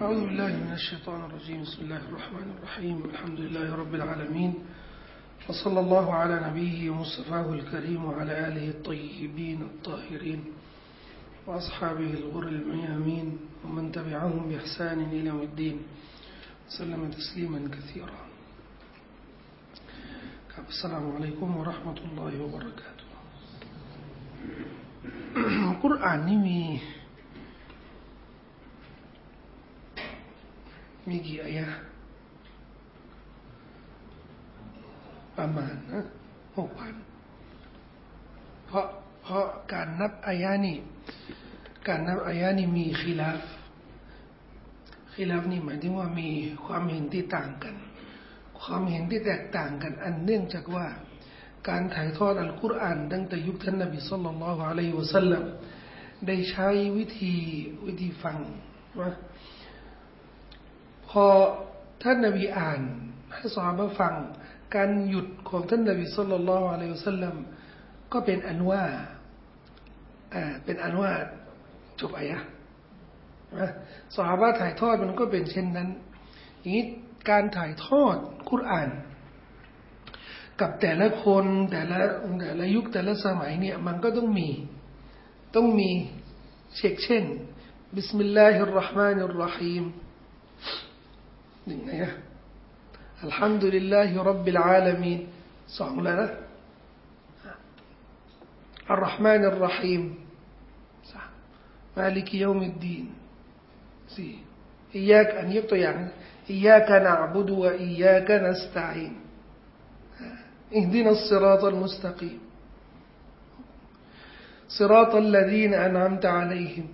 أعوذ بالله من الشيطان الرجيم بسم الله الرحمن الرحيم الحمد لله رب العالمين وصلى الله على نبيه ومصطفاه الكريم وعلى آله الطيبين الطاهرين وأصحابه الغر الميامين ومن تبعهم بإحسان إلى يوم الدين وسلم تسليما كثيرا السلام عليكم ورحمة الله وبركاته القرآنมีกี่อายะห์ประมาณ6,000เพราะการนับอายะห์นี่มีคิลาฟนี่หมายถึงว่ามีความเห็นที่ต่างกันความเห็นที่แตกต่างกันอันเนื่องจากว่าการถ่ายทอดอัลกุรอานตั้งแต่ยุคท่านนบีศ็อลลัลลอฮุอะลัยฮิวะซัลลัมได้ใช้วิธีฟังว่าพอท่านนบีอ่านให้ซอฮาบะห์ฟังการหยุดของท่านนบีศ็อลลัลลอฮุอะลัยฮิวะซัลลัมก็เป็นอันว่าจบอายะห์นะซอฮาบะห์ถ่ายทอดมันก็เป็นเช่นนั้นอย่างนี้การถ่ายทอดกุรอานกับแต่ละคนแต่ละยุคแต่ละสมัยเนี่ยมันก็ต้องมีเช่นบิสมิลลาฮิรเราะห์มานิรเราะฮีมหนึ่งนะอัลฮัมดุลิลลาฮิร็อบบิลอาลามีนสองแล้วนะอัลเราะห์มานิรเราะฮีมมาลิกยอมิดดีนสี่อิยากอันยกตัวอย่างอิยากะนะอ์บุดุวะอิยากะนัสตะอีนاهدنا الصراط المستقيم صراط الذين أنعمت عليهم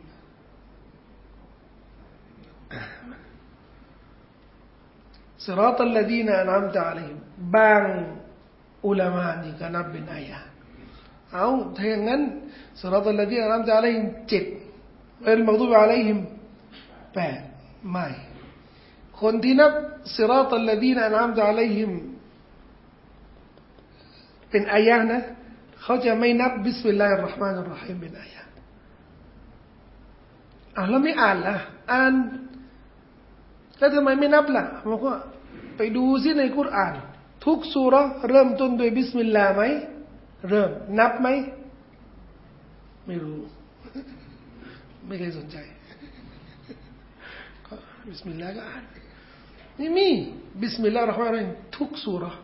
صراط الذين أنعمت عليهم บางอุลามะนี่ก็นับเป็นอายะห์ถ้าอย่างนั้น صراط الذين أنعمت عليهم 7 غير المغضوب عليهم 8ไม่คนที่นับ صراط الذين أنعمت عليهمเป็นอายะห์นะเขาจะไม่นับบิสมิลลาฮิรเราะห์มานิรเราะฮีมเป็นอายะห์แล้วไม่อ่านล่ะอ่านแล้วทำไมไม่นับล่ะบอกว่าไปดูซิในกุรอานทุกซูเราะห์เริ่มต้นด้วยบิสมิลลาห์ไหมเริ่มนับไหมไม่รู้ไม่เคยสนใจก็บิสมิลลาห์ก็อ่านนี่มีบิสมิลลาฮิรเราะห์มานิรเราะฮีมทุกซูเราะห์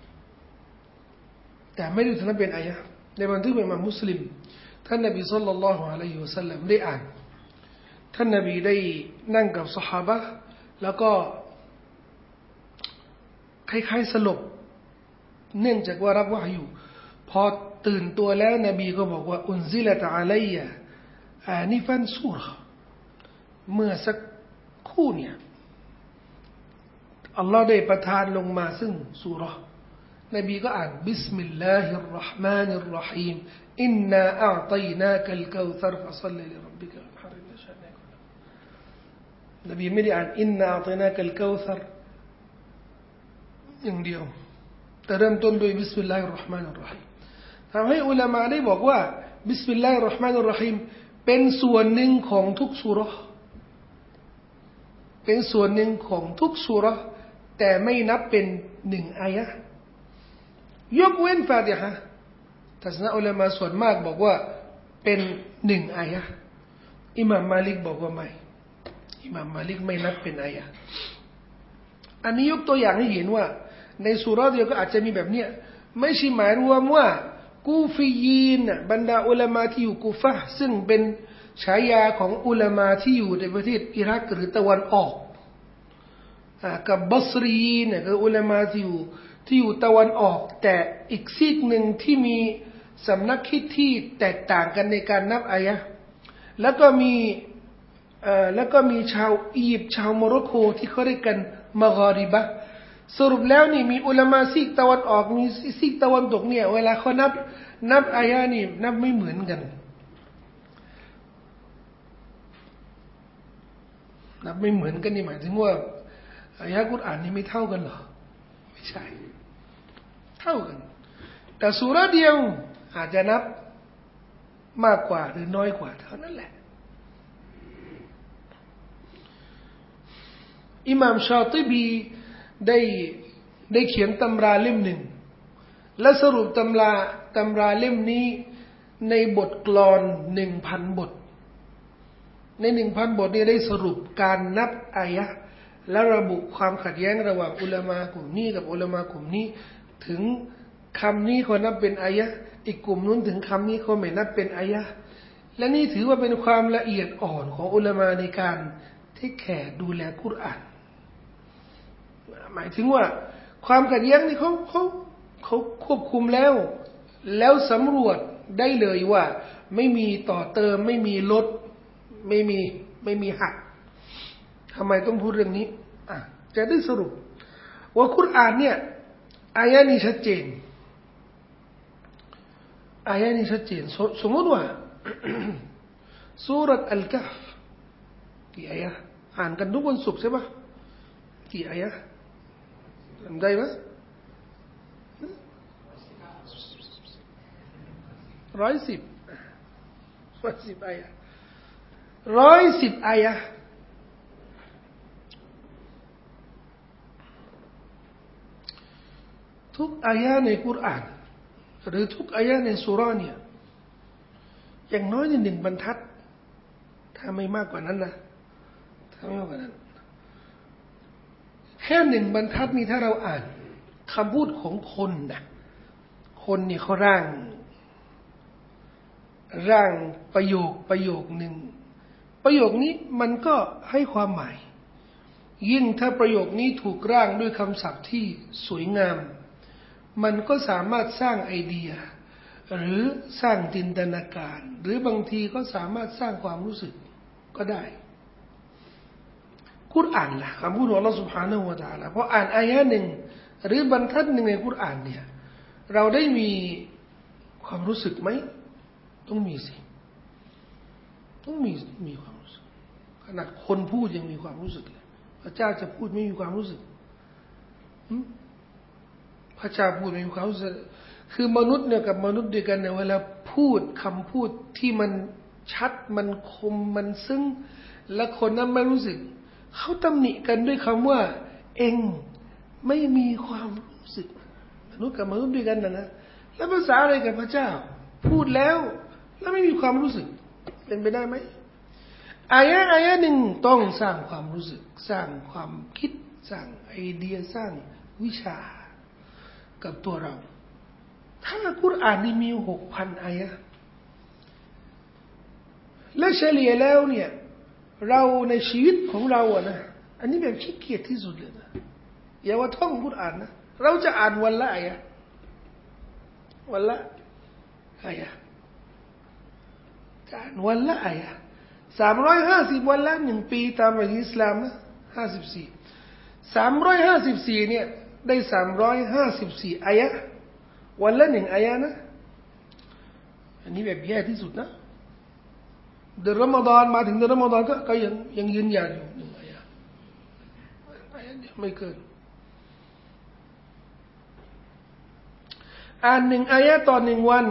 แต่ไม่ได้ถือว่าเป็นอายะห์ในบันทึกของอิหม่ามมุสลิมท่านนบีศ็อลลัลลอฮุอะลัยฮิวะซัลลัมได้อ่านท่านนบีได้นั่งกับซอฮาบะห์แล้วก็คล้ายๆสลบเนื่องจากว่ารับวะห์อยู่พอตื่นตัวแล้วนบีก็บอกว่าอุนซิละตะอะลัยยะอานิฟันซูเราะห์เมื่อสักครู่เนี่ยอัลลอฮ์ได้ประทานลงมาซึ่งซูเราะห์นบีก็อ่านบิสมิลลาฮิรเราะห์มานิรเราะฮีมอินนาอัอตัยนาคัลกาวซัรฟะศ็อลลิลิร็อบบิกะวันฮัรนบีไม่ได้อ่านอินนาอัอตัยนาคัลกาวซัรอย่างเดียวแต่เริ่มต้นด้วยบิสมิลลาฮิรเราะห์มานิรเราะฮีมทำให้อุลามะได้บอกว่าบิสมิลลาฮิรเราะห์มานิรเราะฮีมเป็นส่วนหนึ่งของทุกซูเราะห์เป็นส่วนหนึ่งของทุกซูเราะห์แต่ไม่นับเป็น1อายะห์ยกเว้นฟาติฮะห์ทัศนะอุลามะส่วนมากบอกว่าเป็น1อายะห์อิหม่ามมาลิกบอกว่าไม่อิหม่ามมาลิกไม่นับเป็นอายะห์อันนี้ยกตัวอย่างให้เห็นว่าในซูเราะห์เดียวก็อาจจะมีแบบเนี้ยไม่ใช่หมายรวมว่ากูฟียีนบรรดาอุลามะที่อยู่กูฟะห์ซึ่งเป็นฉายาของอุลามะที่อยู่ในประเทศอิรักหรือตะวันออกกับบัศรียีนคืออุลามะที่อยู่ตะวันออกแต่อีกซีกหนึ่งที่มีสำนักคิดที่แตกต่างกันในการนับอายะห์แล้วก็มีชาวอียิปต์ชาวโมร็อกโกที่เขาเรียกกันมะฆาริบะห์สรุปแล้วนี่มีอุลามะซีกตะวันออกมีซีกตะวันตกเนี่ยเวลาเขานับอายะห์นี่นับไม่เหมือนกันนับไม่เหมือนกันนี่หมายถึงว่าอายะห์กุรอานนี่ไม่เท่ากันหรอไม่ใช่เท่ากันแต่ซูเราะห์เดียวอาจจะนับมากกว่าหรือน้อยกว่าเท่านั้นแหละอิหม่ามชาติบีได้เขียนตำราเล่มหนึ่งและสรุปตำราเล่มนี้ในบทกลอน 1,000 บทใน 1,000 บทนี้ได้สรุปการนับอายะห์และระบุความขัดแย้งระหว่างอุลามะกลุ่มนี้กับอุลามะกลุ่มนี้ถึงคำนี้เขานับเป็นอายะห์อีกกลุ่มนู้นถึงคำนี้เขาไม่นับเป็นอายะห์และนี่ถือว่าเป็นความละเอียดอ่อนของอุลามะในการที่แค่ดูแลกุรอานหมายถึงว่าความขัดแย้งนี่เขาควบคุมแล้วสำรวจได้เลยว่าไม่มีต่อเติมไม่มีลดไม่มีหักทำไมต้องพูดเรื่องนี้จะได้สรุปว่ากุรอานเนี่ยอายะนี้ชัดเจนอายะนี้ชัดเจนสมมติว่า ซูเราะห์อัลกัฮฟกี่อายะอ่านกันทุกวันศุกร์ใช่ปะกี่อายะจำได้ไหม110 อายะ110 อายะทุกอายะในกุรอานหรือทุกอายะในซูเราะห์เนี่ยอย่างน้อย1 บรรทัดถ้าไม่มากกว่านั้นนะถ้าไม่มากกว่านั้นแค่1 บรรทัดนี้ถ้าเราอ่านคำพูดของคนนะคนนี่เขาร่างประโยคหนึ่งประโยคนี้มันก็ให้ความหมายยิ่งถ้าประโยคนี้ถูกร่างด้วยคำศัพท์ที่สวยงามมันก็สามารถสร้างไอเดียหรือสร้างจินตนาการหรือบางทีก็สามารถสร้างความรู้สึกก็ได้กุรอานล่ะคำพูดของอัลเลาะห์ซุบฮานะฮูวะตะอาลาพออ่านอายะหนึ่งหรือบรรทัดหนึ่งในกุรอานเนี่ยเราได้มีความรู้สึกไหมต้องมีสิต้องมีความรู้สึกขนาดคนพูดยังมีความรู้สึกเลยพระเจ้าจะพูดไม่มีความรู้สึกพระเจ้าพูดไม่มีความรู้สึกคือมนุษย์เนี่ยกับมนุษย์ด้วยกันเนี่ยเวลาพูดคำพูดที่มันชัดมันคมมันซึ้งและคนนั้นไม่รู้สึกเขาตำหนิกันด้วยคำว่าเองไม่มีความรู้สึกมนุษย์กับมนุษย์ด้วยกันนะแล้วภาษาอะไรกับพระเจ้าพูดแล้วไม่มีความรู้สึกเป็นไปได้ไหมอายะหนึ่งต้องสร้างความรู้สึกสร้างความคิดสร้างไอเดียสร้างวิชากับตัวเราถ้ากุรอานนี่มี 6,000 อายะและเฉลี่ยแล้วเนี่ยเราในชีวิตของเราอะนะอันนี้แบบขี้เกียจที่สุดเลยนะอย่าว่าท่องกุรอานนะเราจะอ่านวันละอายะวันละอายะอ่านวันละอายะ350วันละ1 ปีตามหลักอิสลามนะ54 354เนี่ยได้354อายะวันละ1อายะนะอันนี้แบบแย่ที่สุดนะเดือนรอมฎอนมาถึงเดือนรอมฎอนก็ยังยืนยันอยู่1อายะเดียวไม่เกินอ่าน1อายะต่อ1วัน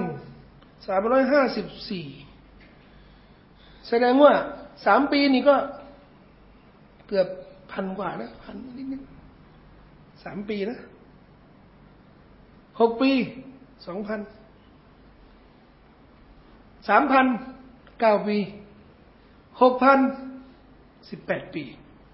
354แสดงว่า3 ปีนี่ก็เกือบ1,000 กว่านะ1,000นิดๆ3 ปีนะ6 ปี 2,000 3,000 9 ปี 6,000 18 ปี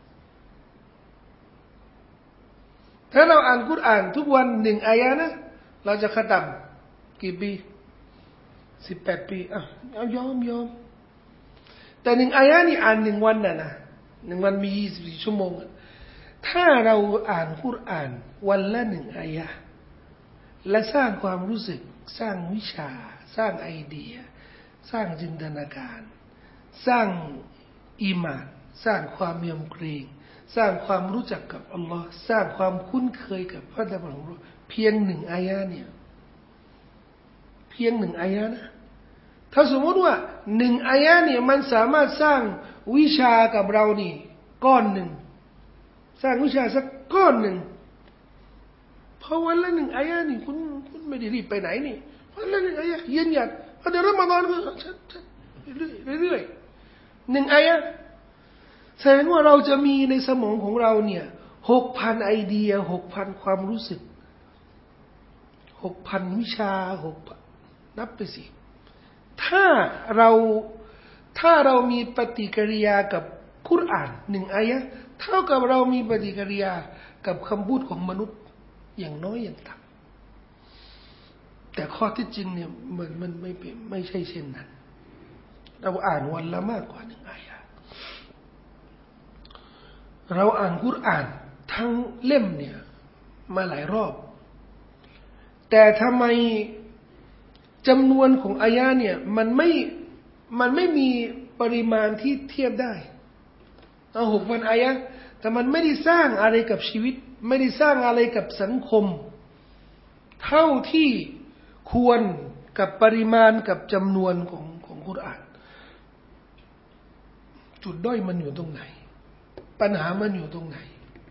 ถ้าเราอ่านกุรอานทุกวัน1อายะนะเราจะขตัมกี่ปี18 ปีเอายอมแต่1อายะนี่อ่าน1วันนะ1วันมี24 ชั่วโมงถ้าเราอ่านกุรอานวันละ1อายะและสร้างความรู้สึกสร้างวิชาสร้างไอเดียสร้างจินตนาการสร้างอีหม่านสร้างความยำเกรงสร้างความรู้จักกับอัลลอฮ์สร้างความคุ้นเคยกับพระดำรัสของอัลลอฮ์เพียง1อายะเนี่ยเพียง1อายะนะถ้าสมมติว่า1อายะเนี่ยมันสามารถสร้างวิชากับเรานี่ก้อนหนึ่งสร้างวิชาสักก้อนหนึ่งพอวันละ1อายะนี่คุณไม่ได้รีบไปไหนนี่วันละ1อายะยืนหยัดพอเดือนรอมฎอนก็เรื่อย1อายะแสดงว่าเราจะมีในสมองของเราเนี่ย6,000 ไอเดีย 6,000 ความรู้สึก 6,000 วิชา6,000นับไปสิถ้าเรามีปฏิกิริยากับกุรอาน1 อายะห์เท่ากับเรามีปฏิกิริยากับคำพูดของมนุษย์อย่างน้อยอย่างต่ำแต่ข้อที่จริงเนี่ยมันไม่ใช่เช่นนั้นเราอ่านวันละมากกว่า1 อายะห์เราอ่านกุรอานทั้งเล่มเนี่ยมาหลายรอบแต่ทำไมจำนวนของอายะห์เนี่ยมันไม่มีปริมาณที่เทียบได้6,000 อายะห์แต่มันไม่ได้สร้างอะไรกับชีวิตไม่ได้สร้างอะไรกับสังคมเท่าที่ควรกับปริมาณกับจำนวนของกุรอานจุดด้อยมันอยู่ตรงไหนปัญหามันอยู่ตรงไหน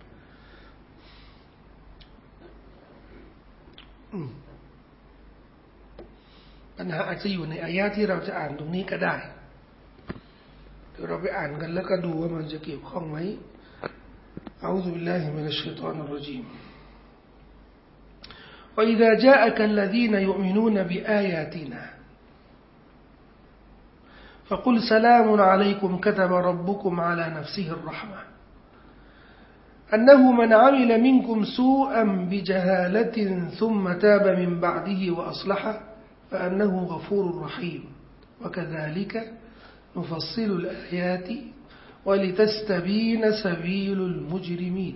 ปัญหาอาจจะอยู่ในอายะที่เราจะอ่านตรงนี้ก็ได้เดี๋ยวเราไปอ่านกันแล้วก็ดูว่ามันจะเกี่ยวข้องไหมอะอูซุบิลลาฮิมินัชชัยฏอนิรเราะญีม وإذا جاءك الذين يؤمنون بآياتنا فقل سلام عليكم كتب ربكم على نفسه الرحمة أنه من عمل منكم سوءا بجهالة ثم تاب من بعده وأصلح فأنه غفور رحيم وكذلك نفصل الآيات ولتستبين سبيل المجرمين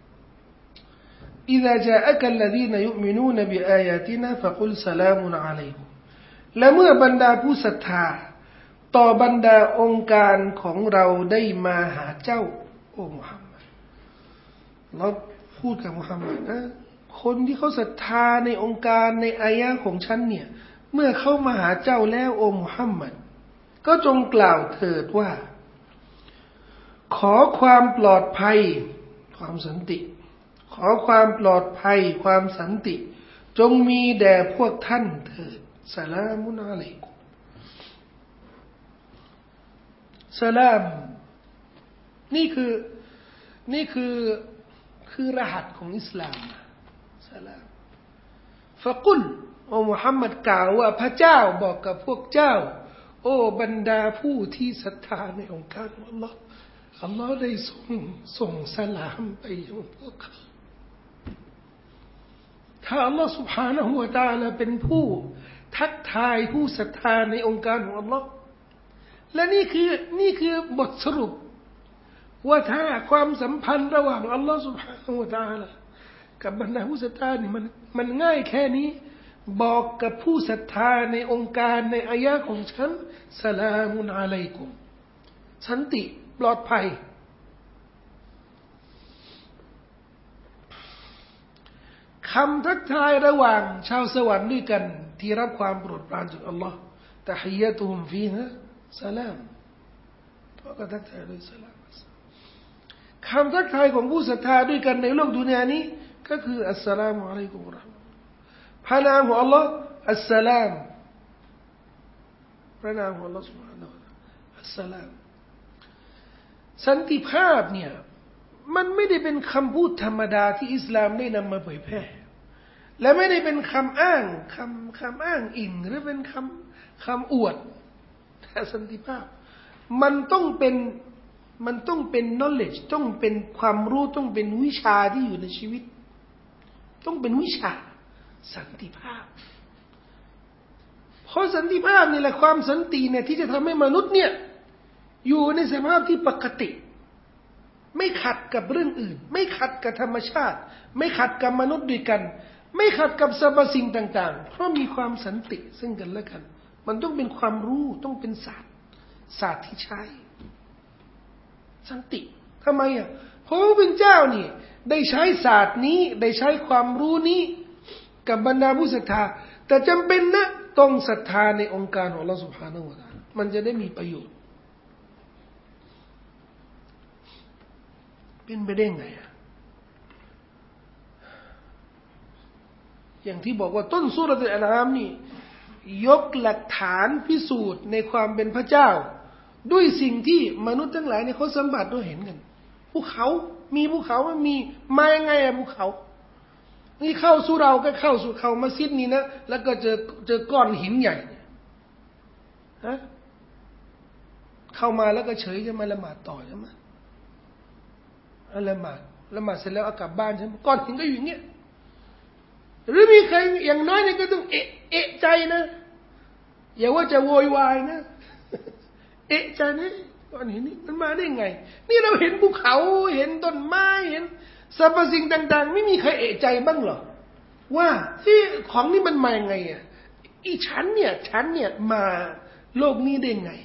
إذا جاءك الذين يؤمنون بآياتنا فقل سلام عليكم และเมื่อบรรดาผู้ศรัทธาต่อบรรดาองค์การของเราได้มาหาเจ้าโอ้มุฮัมมัดเราพูดกับมุฮัมมัดนะคนที่เขาศรัทธาในองค์การในอายะห์ของฉันเนี่ยเมื่อเขามาหาเจ้าแล้วโอ้มุฮัมมัดก็จงกล่าวเถิดว่าขอความปลอดภัยความสันติขอความปลอดภัยความสันติจงมีแด่พวกท่านเถิดสลามุอะลัยกุมสลามนี่คือรหัสของอิสลามสลามฟะกุลโอ้มุฮัมมัดกล่าวว่าพระเจ้าบอกกับพวกเจ้าโอ้บรรดาผู้ที่ศรัทธาในองค์การของอัลลอฮ์อัลลอฮ์ได้ส่งสลามไปยังพวกเขาถ้าอัลลอฮ์ سبحانه และ تعالى เป็นผู้ทักทายผู้ศรัทธาในองค์การของอัลลอฮ์และนี่คือบทสรุปว่าถ้าความสัมพันธ์ระหว่างอัลลอฮ์ سبحانه และ تعالى กับบรรดาผู้ศรัทธานี่มันง่ายแค่นี้บอกกับผู้ศรัทธาในองค์การในอายะของฉันสลามุอะลัยกุมสันติปลอดภัยคำทักทายระหว่างชาวสวรรค์ด้วยกันที่รับความโปรดปรานจากอัลลอฮ์ตะฮียะตุฮุมฟีฮาสลามก็ทักทายด้วยสลามคำทักทายของผู้ศรัทธาด้วยกันในโลกดุนยานี้ก็คืออัสสลามุอะลัยกุมวะเราะห์มะตุลลอฮ์พระนามของอัลลอฮ์อัสสลามพระนามของอัลลอฮ์ سبحانه และ تعالى อัสสลามสันติภาพเนี่ยมันไม่ได้เป็นคำพูดธรรมดาที่อิสลามได้นำมาเผยแพร่และไม่ได้เป็นคำอ้างคำอ้างอิงหรือเป็นคำอวดแต่สันติภาพมันต้องเป็น knowledge ต้องเป็นความรู้ต้องเป็นวิชาที่อยู่ในชีวิตต้องเป็นวิชาสันติภาพเพราะสันติภาพนี่แหละความสันติเนี่ยที่จะทำให้มนุษย์เนี่ยอยู่ในสภาพที่ปกติไม่ขัดกับเรื่องอื่นไม่ขัดกับธรรมชาติไม่ขัดกับมนุษย์ด้วยกันไม่ขัดกับสรรพสิ่งต่างๆเพราะมีความสันติซึ่งกันและกันมันต้องเป็นความรู้ต้องเป็นศาสตร์ที่ใช้สันติทำไมอ่ะเพราะว่าพระเจ้านี่ได้ใช้ศาสตร์นี้ได้ใช้ความรู้นี้กับบรรดาผู้ศรัทธาแต่จำเป็นนะต้องศรัทธาในองค์การของอัลเลาะห์ سبحانه และ تعالى มันจะได้มีประโยชน์เป็นไปได้ไงอ่ะอย่างที่บอกว่าต้นซูเราะตุลอันอามนี่ยกหลักฐานพิสูจน์ในความเป็นพระเจ้าด้วยสิ่งที่มนุษย์ทั้งหลายเนี่ยเขาสัมผัสด้วยเห็นกันภูเขามีภูเขามันมีมายังไงอะภูเขานี่เข้าสู่เราก็เข้าสู่เขามัสยิดนี่นะแล้วก็เจอก้อนหินใหญ่ฮะเข้ามาแล้วก็เฉยจะมาละหมาดต่อใช่ไหมละหมาดเสร็จแล้วเอากลับบ้านใช่ไหมก้อนหินก็อยู่อย่างเงี้ยหรือมีใครอย่างน้อยเนี่ยก็ต้องเอะใจนะอย่าว่าจะโวยวายนะเอะใจนะก้อนหินนี่มันมาได้ไงนี่เราเห็นภูเขาเห็นต้นไม้เห็นสรรพสิ่งต่างๆไม่มีใครเอะใจบ้างหรอว่าที่ของนี่มันมาไงอ่ะอีฉันเนี่ยมาโลกนี้ได้ไง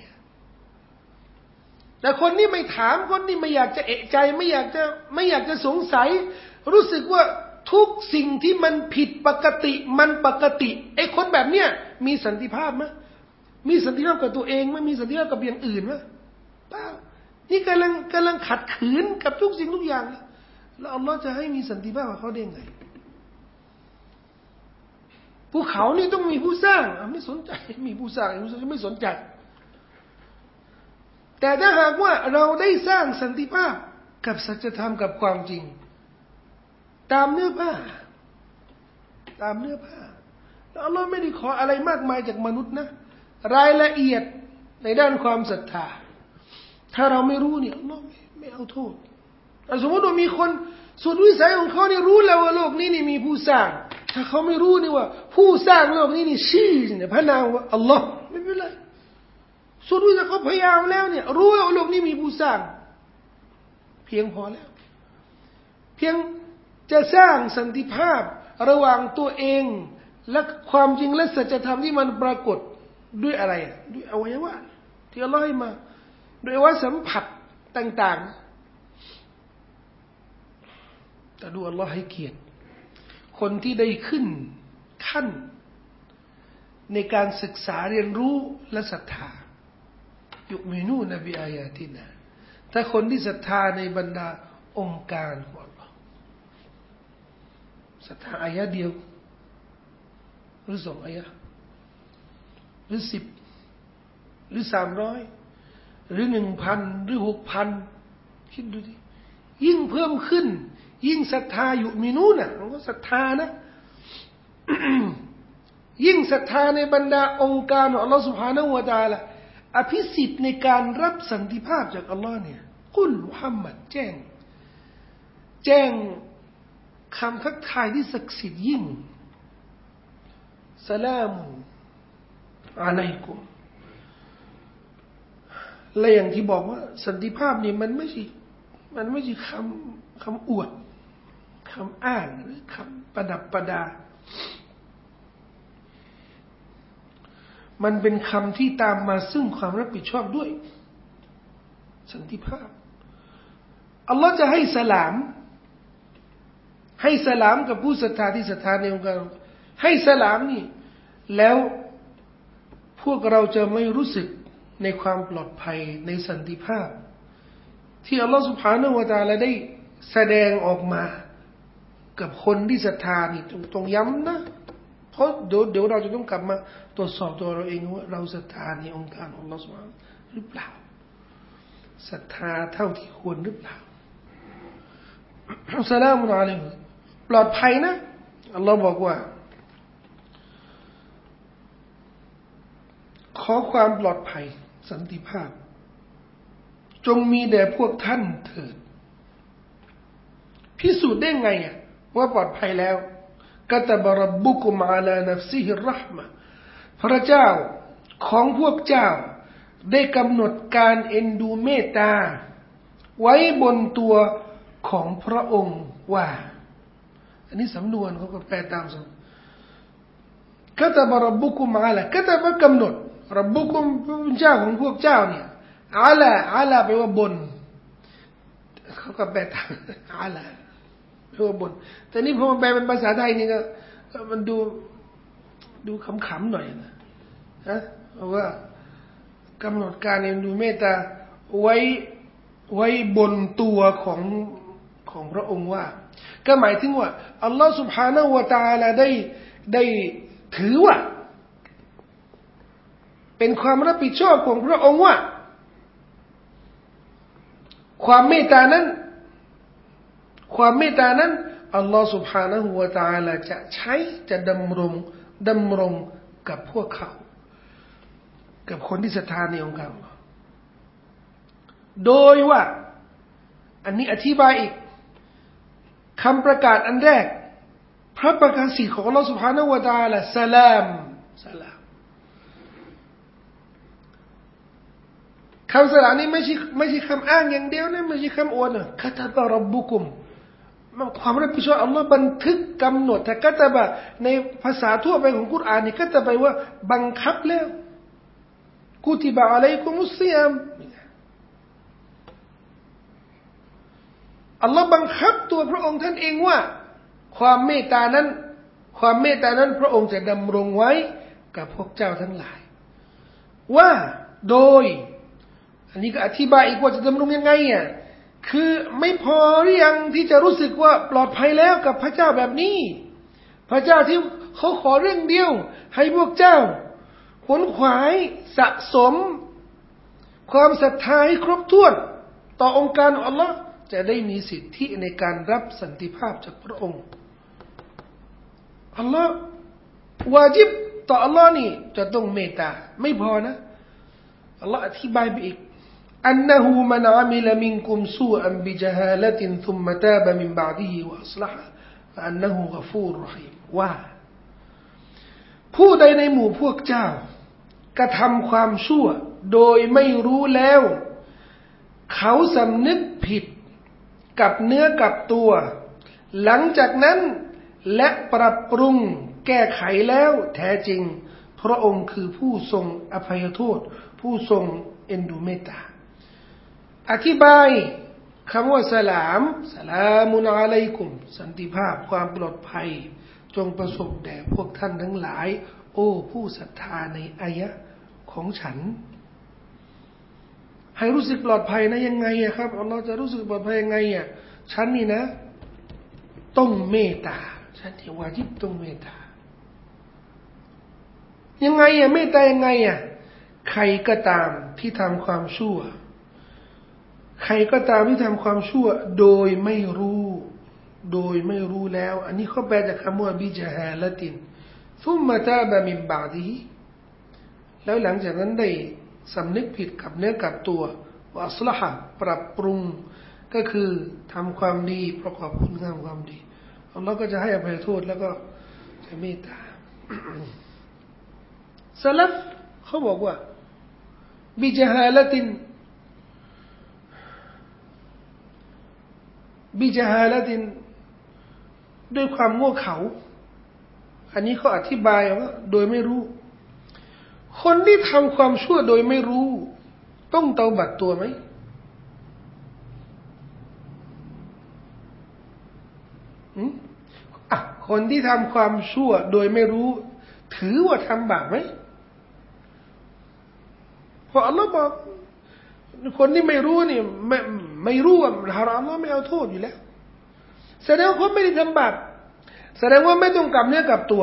แต่คนนี้ไม่ถามคนนี้ไม่อยากจะเอะใจไม่อยากจะสงสัยรู้สึกว่าทุกสิ่งที่มันผิดปกติมันปกติไอ้คนแบบเนี้ยมีสันติภาพมั้ยมีสันติภาพกับตัวเองมั้ยมีสันติภาพกับอย่างอื่นมั้ยเปล่านี่กำลังขัดขืนกับทุกสิ่งทุกอย่างแล้วอัลลอฮ์จะให้มีสันติภาพกับเขาได้ไงภูเขานี่ต้องมีผู้สร้างไม่สนใจมีผู้สร้างไม่สนใจแต่ถ้าหากว่าเราได้สร้างสันติภาพกับสัจธรรมกับความจริงตามเนื้อผ้าแล้วอัลลอฮ์ไม่ได้ขออะไรมากมายจากมนุษย์นะรายละเอียดในด้านความศรัทธาถ้าเราไม่รู้เนี่ยอัลลอฮ์ไม่เอาโทษสมมติว่ามีคนสุดวิสัยของเขาเนี่ยรู้แล้วว่าโลกนี้นี่มีผู้สร้างถ้าเขาไม่รู้นี่ว่าผู้สร้างโลกนี้นี่ชื่อเนี่ยพระนามว่าอัลลอฮ์ไม่เป็นไรสุดวิสัยเขาพยายามแล้วเนี่ยรู้ว่าโลกนี้มีผู้สร้างเพียงพอแล้วเพียงจะสร้างสันติภาพระหว่างตัวเองและความจริงและสัจธรรมที่มันปรากฏด้วยอะไรด้วยอวัยวะที่อัลลอฮ์ให้มาด้วยอวัยวะสัมผัสต่างๆแต่ดูอัลลอฮ์ให้เกียรติคนที่ได้ขึ้นขั้นในการศึกษาเรียนรู้และศรัทธายุมินูนบิอายาตินาถ้าคนที่ศรัทธาในบรรดาองค์การของอัลลอฮ์ศรัทธาอายะเดียวหรือ2อายะหรือ10หรือ300หรือ 1,000 หรือ 6,000 คิดดูดิยิ่งเพิ่มขึ้นยิ่งศรัทธาอยู่มีนู้นน่ะมันก็ศรัทธานะ ยิ่งศรัทธาในบรรดาองค์การของอัลลอฮฺ سبحانه และ تعالى อภิสิทธิ์ในการรับสันติภาพจากอัลลอฮ์เนี่ยกุลมุฮัมมัดแจ้งคำทักทายที่ศักดิ์สิทธิ์ยิ่งสลามุนอะลัยกุมและอย่างที่บอกว่าสันติภาพนี่มันไม่ใช่คำอวดคำอ้างหรือคำประดับประดามันเป็นคำที่ตามมาซึ่งความรับผิดชอบด้วยสันติภาพอัลลอฮ์จะให้สลามกับผู้ศรัทธาที่ศรัทธาในองค์การให้สลามนี่แล้วพวกเราจะไม่รู้สึกในความปลอดภัยในสันติภาพที่อัลลอฮฺ سبحانه และ تعالى ได้แสดงออกมากับคนที่ศรัทธานี่ต้องย้ำนะเพราะเดี๋ยวเราจะต้องกลับมาตรวจสอบตัวเราเองว่าเราศรัทธาในองค์การของอัลลอฮฺ سبحانه หรือเปล่าศรัทธาเท่าที่ควรหรือเปล่าอัสสลามุอะลัยกุมปลอดภัยนะอัลลอฮ์บอกว่าขอความปลอดภัยสันติภาพจงมีแด่พวกท่านเถิดพิสูจน์ได้ไงว่าปลอดภัยแล้วกะตะบะร็อบบุกุมอะลานัฟซิฮิรเราะห์มะห์พระเจ้าของพวกเจ้าได้กำหนดการเอ็นดูเมตตาไว้บนตัวของพระองค์ว่าอันนี้สำนวนเขาก็แปลตามสำนวนกะตะบะร็อบบุกุมอะลากะตะบะกำหนดร็อบบุกุมพระเจ้าของพวกเจ้าเนี่ยอะลาแปลว่าบนเขาก็แปลตามอะลาแปลว่าบนแต่นี่พอมันแปลเป็นภาษาไทยนี่ก็มันดูขำๆหน่อยนะเพราะว่ากำหนดการเอ็นดูเมตตาไว้บนตัวของพระองค์ว่าก็หมายถึงว่าอัลลอฮฺ سبحانه และ تعالى ได้ถือว่าเป็นความรับผิดชอบของพระองค์ว่าความเมตตานั้นอัลลอฮฺ سبحانه และ تعالى จะใช้จะดำรงกับพวกเขากับคนที่ศรัทธาในองค์การอัลลอฮฺโดยว่าอันนี้อธิบายอีกคำประกาศอันแรกพระประกาศสิทธิ์ของอัลลอฮฺ سبحانه และ تعالى สลามคำสลามนี้ไม่ใช่คำอ้างอย่างเดียวนะไม่ใช่คำอวดนะกะตะบะร็อบบุกุมความรับผิดชอบอัลลอฮ์บันทึกกำหนดแต่กะตะบะในภาษาทั่วไปของกุรอานนี่กะตะบะว่าบังคับแล้วกุติบะอะลัยกุมุสซิยามอัลลอฮ์บังคับตัวพระองค์ท่านเองว่าความเมตตานั้นพระองค์จะดำรงไว้กับพวกเจ้าทั้งหลายว่าโดยอันนี้ก็อธิบายอีกว่าจะดำรงยังไงอ่ะคือไม่พอหรือยังที่จะรู้สึกว่าปลอดภัยแล้วกับพระเจ้าแบบนี้พระเจ้าที่เขาขอเรื่องเดียวให้พวกเจ้าขวนขวายสะสมความศรัทธาให้ครบถ้วนต่อองค์การอัลลอฮ์จะได้มีสิทธิในการรับสันติภาพจากพระองค์อัลลอฮ์วาญิบต่ออัลลอฮ์นี่จะต้องเมตตาไม่พอนะอัลลอฮ์อธิบายไปอีกأنه من عمل منكم سوءا بجهالة ثم تاب من بعده وأصلح فأنه غفور رحيم ว่าผู้ใดในหมู่พวกเจ้ากระทำความชั่วโดยไม่รู้แล้วเขาสำนึกผิดกับเนื้อกับตัวหลังจากนั้นและปรับปรุงแก้ไขแล้วแท้จริงพระองค์คือผู้ทรงอภัยโทษผู้ทรงเอ็นดูเมตตาอธิบายคำว่าสลามุนอะลัยกุมสันติภาพความปลอดภัยจงประสบแด่พวกท่านทั้งหลายโอ้ผู้ศรัทธาในอายะของฉันให้รู้สึกปลอดภัยนะยังไงอะครับอัลลอฮ์จะรู้สึกปลอดภัยยังไงอะฉันนี่นะต้องเมตตาฉันที่วาญิบต้องเมตตายังไงอะเมตตายังไงอะใครก็ตามที่ทำความชั่วใครก็ตามที่ทำความชั่วโดยไม่รู้แล้วอันนี้เขาแปลจากคำว่าบิจฮาละตินซุมมะตาบะมินบะดิฮิแล้วหลังจากนั้นได้สำนึกผิดกับเนื้อกับตัวว่าอัศละฮะปรับปรุงก็คือทำความดีประกอบคุณงามความดีอัลลอฮ์ก็จะให้อภัยโทษแล้วก็จะเมตตาสลัฟเขาบอกว่าบิจฮาละตินด้วยความโง่เขลาอันนี้เขาอธิบายว่าโดยไม่รู้คนที่ทำความชั่วโดยไม่รู้ต้องเตาบัดตัวไหมคนที่ทำความชั่วโดยไม่รู้ถือว่าทำบาปไหมเพราะอัลลอฮ์บอกคนที่ไม่รู้นี่ไม่รู้ว่าฮารามว่าไม่เอาโทษอยู่แล้วแสดงว่าเขาไม่ได้ทำบาปแสดงว่าไม่ต้องกลับเนื้อกลับตัว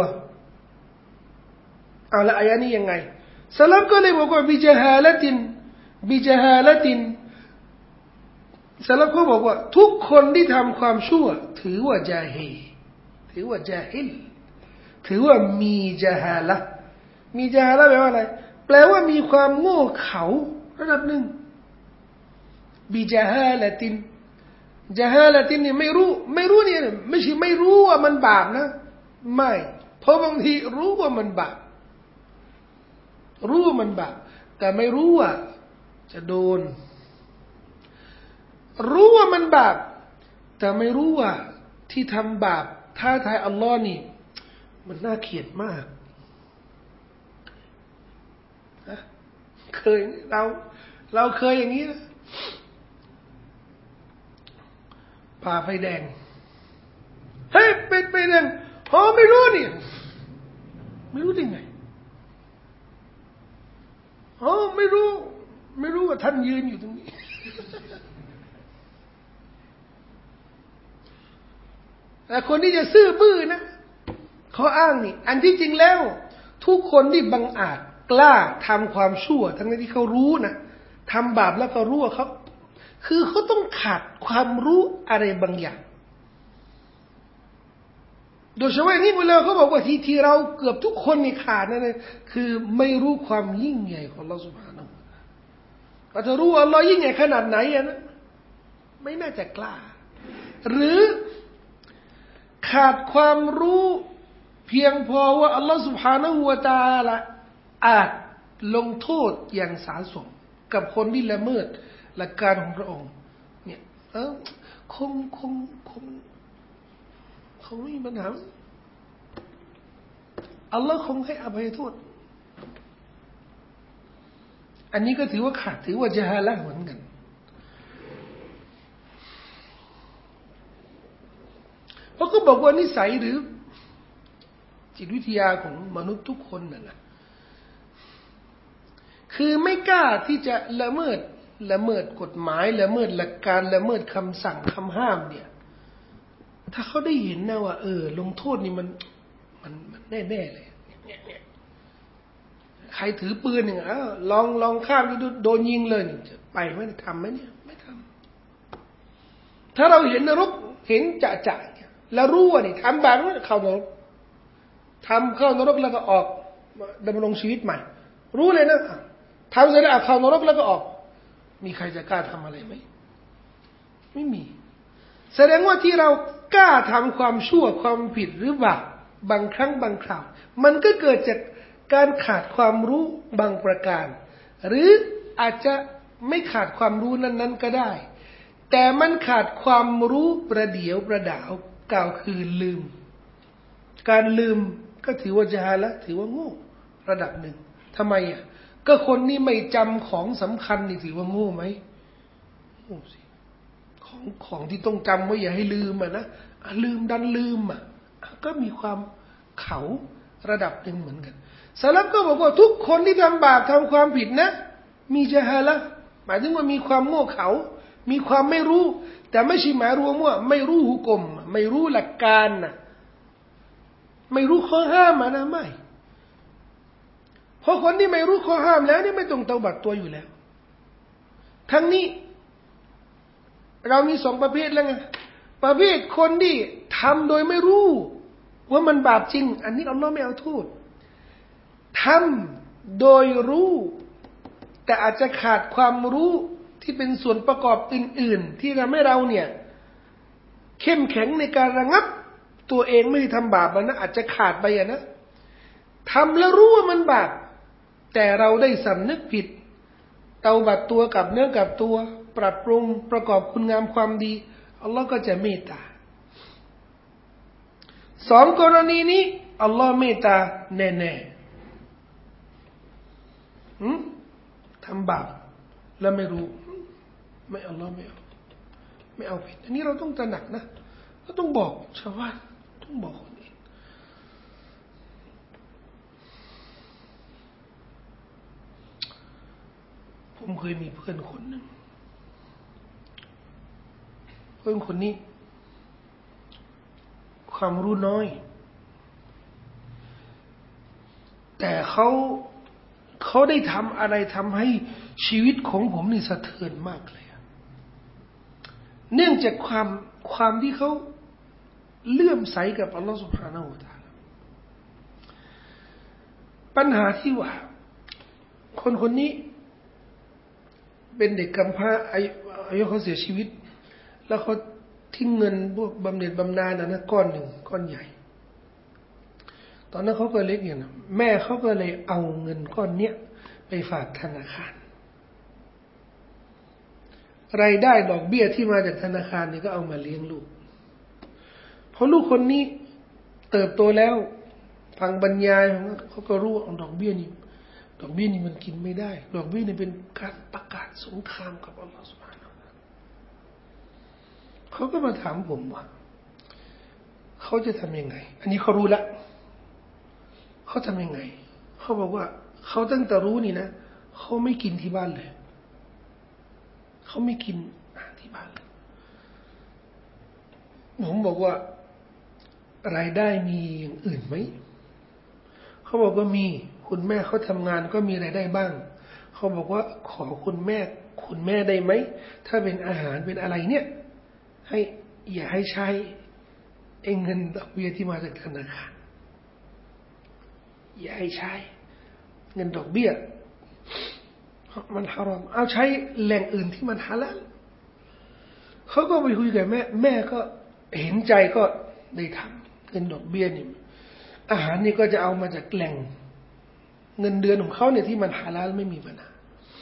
เอาละอายะนี้ยังไงสลับก็เลยบอกว่าบิจฮาละตินสลับเขาบอกว่าทุกคนที่ทำความชั่วถือว่าญาฮิลถือว่ามีญาฮาละแปลว่าอะไรแปลว่ามีความโง่เขลาระดับหนึ่งบิจฮาละตินเนี่ยไม่รู้เนี่ยไม่ใช่ไม่รู้ว่ามันบาปนะไม่เพราะบางทีรู้ว่ามันบาปแต่ไม่รู้ว่าจะโดนรู้ว่ามันบาปแต่ไม่รู้ว่าที่ทำบาปท้าทายอัลลอฮ์นี่มันน่าเกลียดมากเคยเราเคยอย่างนี้นะผ่าไฟแดงเฮ้ยเป็นไฟแดงไม่รู้นี่ไม่รู้ได้ไงไม่รู้ว่าท่านยืนอยู่ตรงนี้แต่คนที่จะซื่อบื้อนะเขาอ้างนี่อันที่จริงแล้วทุกคนที่บังอาจกล้าทำความชั่วทั้งที่เขารู้นะทำบาปแล้วก็รู้ว่าเขาคือเขาต้องขาดความรู้อะไรบางอย่างโดยเฉพาะนี่เวลาเขาบอกว่าที่เราเกือบทุกคนนี่ขาดนั่นเองคือไม่รู้ความยิ่งใหญ่ของอัลลอฮฺซุบฮานะฮูวะตะอาลาจะรู้ว่าอัลลอฮฺยิ่งใหญ่ขนาดไหนนะไม่น่าจะกล้าหรือขาดความรู้เพียงพอว่าอัลลอฮฺซุบฮานะฮูวะตะอาลาอาจลงโทษอย่างสาสมกับคนที่ละเมิดหลักการของพระองค์เนี่ยคงไม่มีปัญหาอัลลอฮ์คงให้อภัยโทษอันนี้ก็ถือว่าขาดถือว่าญะฮาละห์เหมือนกันเพราะก็บอกว่านิสัยหรือจิตวิทยาของมนุษย์ทุกคนนั่นแหละคือไม่กล้าที่จะละเมิดกฎหมายละเมิดหลักการละเมิดคำสั่งคำห้ามเนี่ยถ้าเขาได้เห็นนะว่าลงโทษนี่มันแน่ๆเลยเนี่ยใครถือปืนอย่างลองข้ามโดนยิงเลยนี่จะไปไหมทำไหมเนี่ยไม่ทำถ้าเราเห็นนรกเห็นจะแล้วรู้ว่านี่ทำแบบนั้นเข้านรกเข้านรกแล้วก็ออกดำรงชีวิตใหม่รู้เลยนะทำเสร็จแล้วเข้านรกแล้วก็ออกมีใครจะกล้าทำอะไรไหมไม่มีแสดงว่าที่เรากล้าทำความชั่วความผิดหรือบาปบางครั้งบางคราวมันก็เกิดจากการขาดความรู้บางประการหรืออาจจะไม่ขาดความรู้นั้นๆก็ได้แต่มันขาดความรู้ประเดี๋ยวประดาวกล่าวคือลืมการลืมก็ถือว่าญะฮาละห์ถือว่าโง่ระดับหนึ่งทำไมก็คนนี่ไม่จำของสำคัญนี่ถือว่าโง่ไหมโง่สิของที่ต้องจำไว้อย่าให้ลืมนะลืมดันลืมก็มีความเขาระดับหนึ่งเหมือนกันสลับก็บอกว่าทุกคนที่ทำบาปทำความผิดนะมีญะฮาละห์หมายถึงว่ามีความโง่เขลามีความไม่รู้แต่ไม่ใช่หมายรวมว่าไม่รู้หุกมไม่รู้หลักการนะไม่รู้ข้อห้ามนะไม่เพราะคนที่ไม่รู้ข้อห้ามแล้วนี่ไม่ต้องเตาบัตรตัวอยู่แล้วทั้งนี้เรามีสองประเภทแล้วไงประเภทคนที่ทำโดยไม่รู้ว่ามันบาปจริงอันนี้อัลลอฮ์ไม่เอาโทษทำโดยรู้แต่อาจจะขาดความรู้ที่เป็นส่วนประกอบอื่นๆที่ทำให้เราเนี่ยเข้มแข็งในการระงับตัวเองไม่ให้ทำบาปมันนะอาจจะขาดไปนะทำแล้วรู้ว่ามันบาปแต่เราได้สำนึกผิดเตาบัดตัวกับเนื้อกับตัวปรับปรุงประกอบคุณงามความดีอัลลอฮ์ก็จะเมตตาสองกรณีนี้อัลลอฮ์เมตตาแน่ๆทำบาปแล้วไม่รู้ไม่อัลลอฮ์ไม่เอาผิดอันนี้เราต้องตระหนักนะเราต้องบอกชาวบ้านต้องบอกคนอื่นผมเคยมีเพื่อนคนหนึ่งเพื่อนคนนี้ความรู้น้อยแต่เขาได้ทำอะไรทำให้ชีวิตของผมนี่สะเทือนมากเลยเนื่องจากความที่เขาเลื่อมใสกับอัลลอฮฺ سبحانه และ تعالى ปัญหาที่ว่าคนนี้เป็นเด็กกำพร้าอายุเขาเสียชีวิตแล้วเขาทิ้งเงินพวกบำเหน็จบำนาญนะก้อนหนึ่งก้อนใหญ่ตอนนั้นเขาก็เล็กอย่างนั้นแม่เขาก็เลยเอาเงินก้อนเนี้ยไปฝากธนาคารรายได้ดอกเบี้ยที่มาจากธนาคารนี่ก็เอามาเลี้ยงลูกพอลูกคนนี้เติบโตแล้วฟังบรรยายเขาก็รู้ว่าดอกเบี้ยนี่มันกินไม่ได้ดอกเบี้ยนี่เป็นการประกาศสงครามกับอัลลอฮฺซุบฮานะฮูวะตะอาลาเขาก็มาถามผมว่าเขาจะทำยังไงอันนี้เขารู้ละเขาทำยังไงเขาบอกว่าเขาตั้งแต่รู้นี่นะเขาไม่กินที่บ้านเลยเขาไม่กินอาหารที่บ้านเลยผมบอกว่ารายได้มีอย่างอื่นไหมเขาบอกว่ามีคุณแม่เขาทำงานก็มีรายได้บ้างเขาบอกว่าขอคุณแม่ได้ไหมถ้าเป็นอาหารเป็นอะไรเนี่ยให้อย่าให้ใช้เงินดอกเบี้ยที่มาจากธนาคารอย่าให้ใช้เงินดอกเบี้ยมันฮารอมเอาใช้แหล่งอื่นที่มันฮาลาลเขาก็ไปคุยกับแม่ก็เห็นใจก็ได้ทำเงินดอกเบี้ยนี่อาหารนี่ก็จะเอามาจากแหล่งเงินเดือนของเขาเนี่ยที่มันฮาลาลไม่มีปัญหา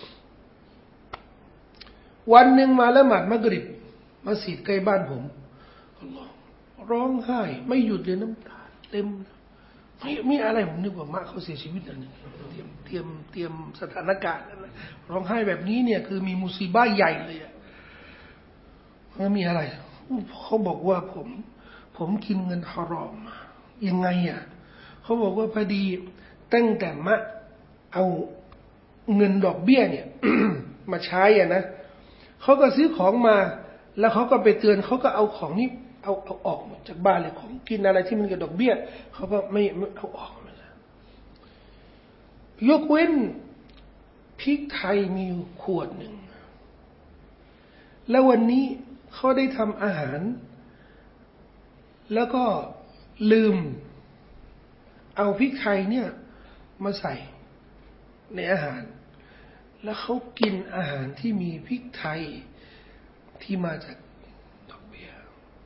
วันหนึ่งมาละหมาดมักริบมัสยิดใกล้บ้านผมอัลลอฮ์ร้องไห้ไม่หยุดเลยน้ำตาเต็มไม่มีอะไรผมนึกว่ามะเขาเสียชีวิตแล้วนี่เตรียมสถานการณ์นะร้องไห้แบบนี้เนี่ยคือมีมุซีบะห์ใหญ่เลยอะไม่มีอะไรเขาบอกว่าผมกินเงินฮารอมมายังไงอ่ะเขาบอกว่าพอดีตั้งแต่มะเอาเงินดอกเบี้ยเนี่ย มาใช้อ่ะนะเขาก็ซื้อของมาแล้วเขาก็ไปเตือนเขาก็เอาของนี้เอาออกหมดจากบ้านเลยของกินอะไรที่มันกับดอกเบี้ยเขาก็ไม่เอาออกมาแล้วยกเว้นพริกไทยมีขวดหนึ่งแล้ววันนี้เขาได้ทำอาหารแล้วก็ลืมเอาพริกไทยเนี่ยมาใส่ในอาหารแล้วเขากินอาหารที่มีพริกไทยที่มาจากดอกเบี้ย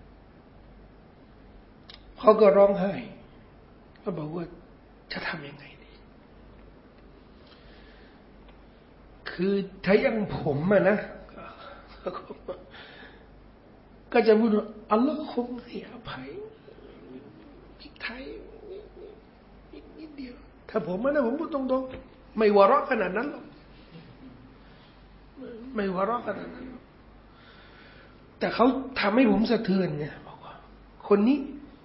เขาก็ร้องไห้ก็บอกว่าจะทำยังไงดีคือถ้ายังผมอะนะก็จะพูดว่าอัลลอฮ์คงให้อภัยพริกไทยนิดเดียวถ้าผมนะผมพูดตรงๆไม่วาระขนาดนั้นหรอกไม่วาระขนาดนั้นแต่เขาทำให้ผมสะเทือนไงบอกว่าคนนี้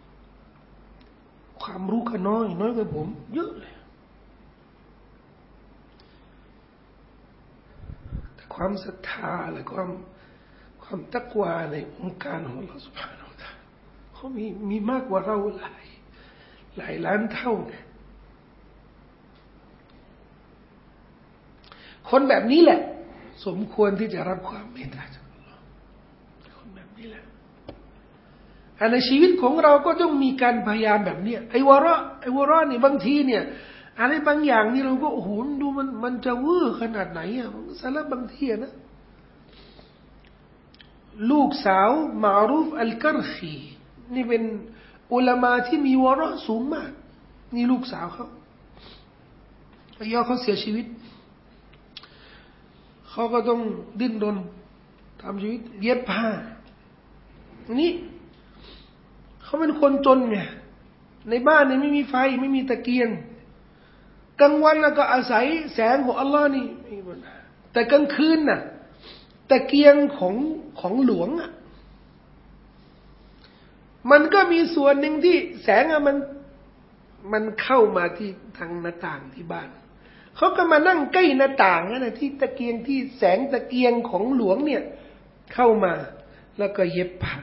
ความรู้ก็น้อยกว่าผมเยอะเลยแต่ความศรัทธาและความตักวาในองค์การของอัลเลาะห์ซุบฮานะฮูวะตะอาลาเขามีมากกว่าเราหลายล้านเท่าเนี่ยคนแบบนี้แหละสมควรที่จะรับความเมตตาจากอัลเลาะห์คนแบบนี้แหละในชีวิตของเราก็ต้องมีการพยายามแบบนี้ไอ้วาระนี่บางทีเนี่ยอะไรบางอย่างนี่เราก็โอ้โหดูมันจะเวอร์ขนาดไหนอ่ะสารบางทีนะลูกสาวมารูฟอัลกัรคีนี่เป็นอุลามาที่มีวาระสูงมากนี่ลูกสาวเขาเขาเสียชีวิตเขาก็ต้องดิ้นรนทำชีวิตเย็บผ้านี่เขาเป็นคนจนไงในบ้านเนี่ยไม่มีไฟไม่มีตะเกียงกลางวันก็อาศัยแสงของอัลลอฮ์นี่แต่กลางคืนน่ะตะเกียงของหลวงอ่ะมันก็มีส่วนหนึ่งที่แสงมันเข้ามาที่ทางหน้าต่างที่บ้านเขาก็มานั่งใกล้หน้าต่างนั่นแหละที่ตะเกียงที่แสงตะเกียงของหลวงเนี่ยเข้ามาแล้วก็เย็บผ้า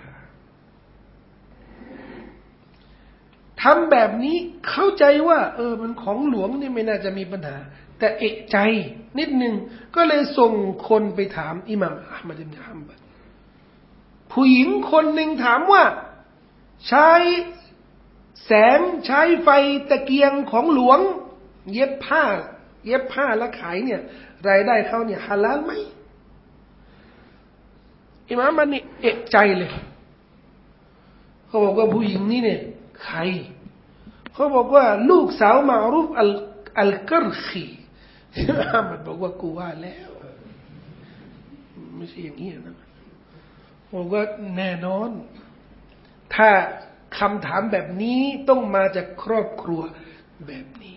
ทำแบบนี้เข้าใจว่ามันของหลวงนี่ไม่น่าจะมีปัญหาแต่เอะใจนิดนึงก็เลยส่งคนไปถามอิหม่ามอะห์มัด อิบนุ ฮัมบัลผู้หญิงคนหนึ่งถามว่าใช้แสงใช้ไฟตะเกียงของหลวงเย็บผ้าแล้วขายเนี่ยรายได้เขาเนี่ยฮาลาลไหมอิหม่ามมันนี่เอะใจเลยเขาบอกว่าผู้หญิงนี่เนี่ยใครเขาบอกว่าลูกสาวมารูฟอัลกัรคีอิหม่ามมันบอกว่ากูว่าแล้วไม่ใช่อย่างนี้นะบอกว่าแน่นอนถ้าคำถามแบบนี้ต้องมาจากครอบครัวแบบนี้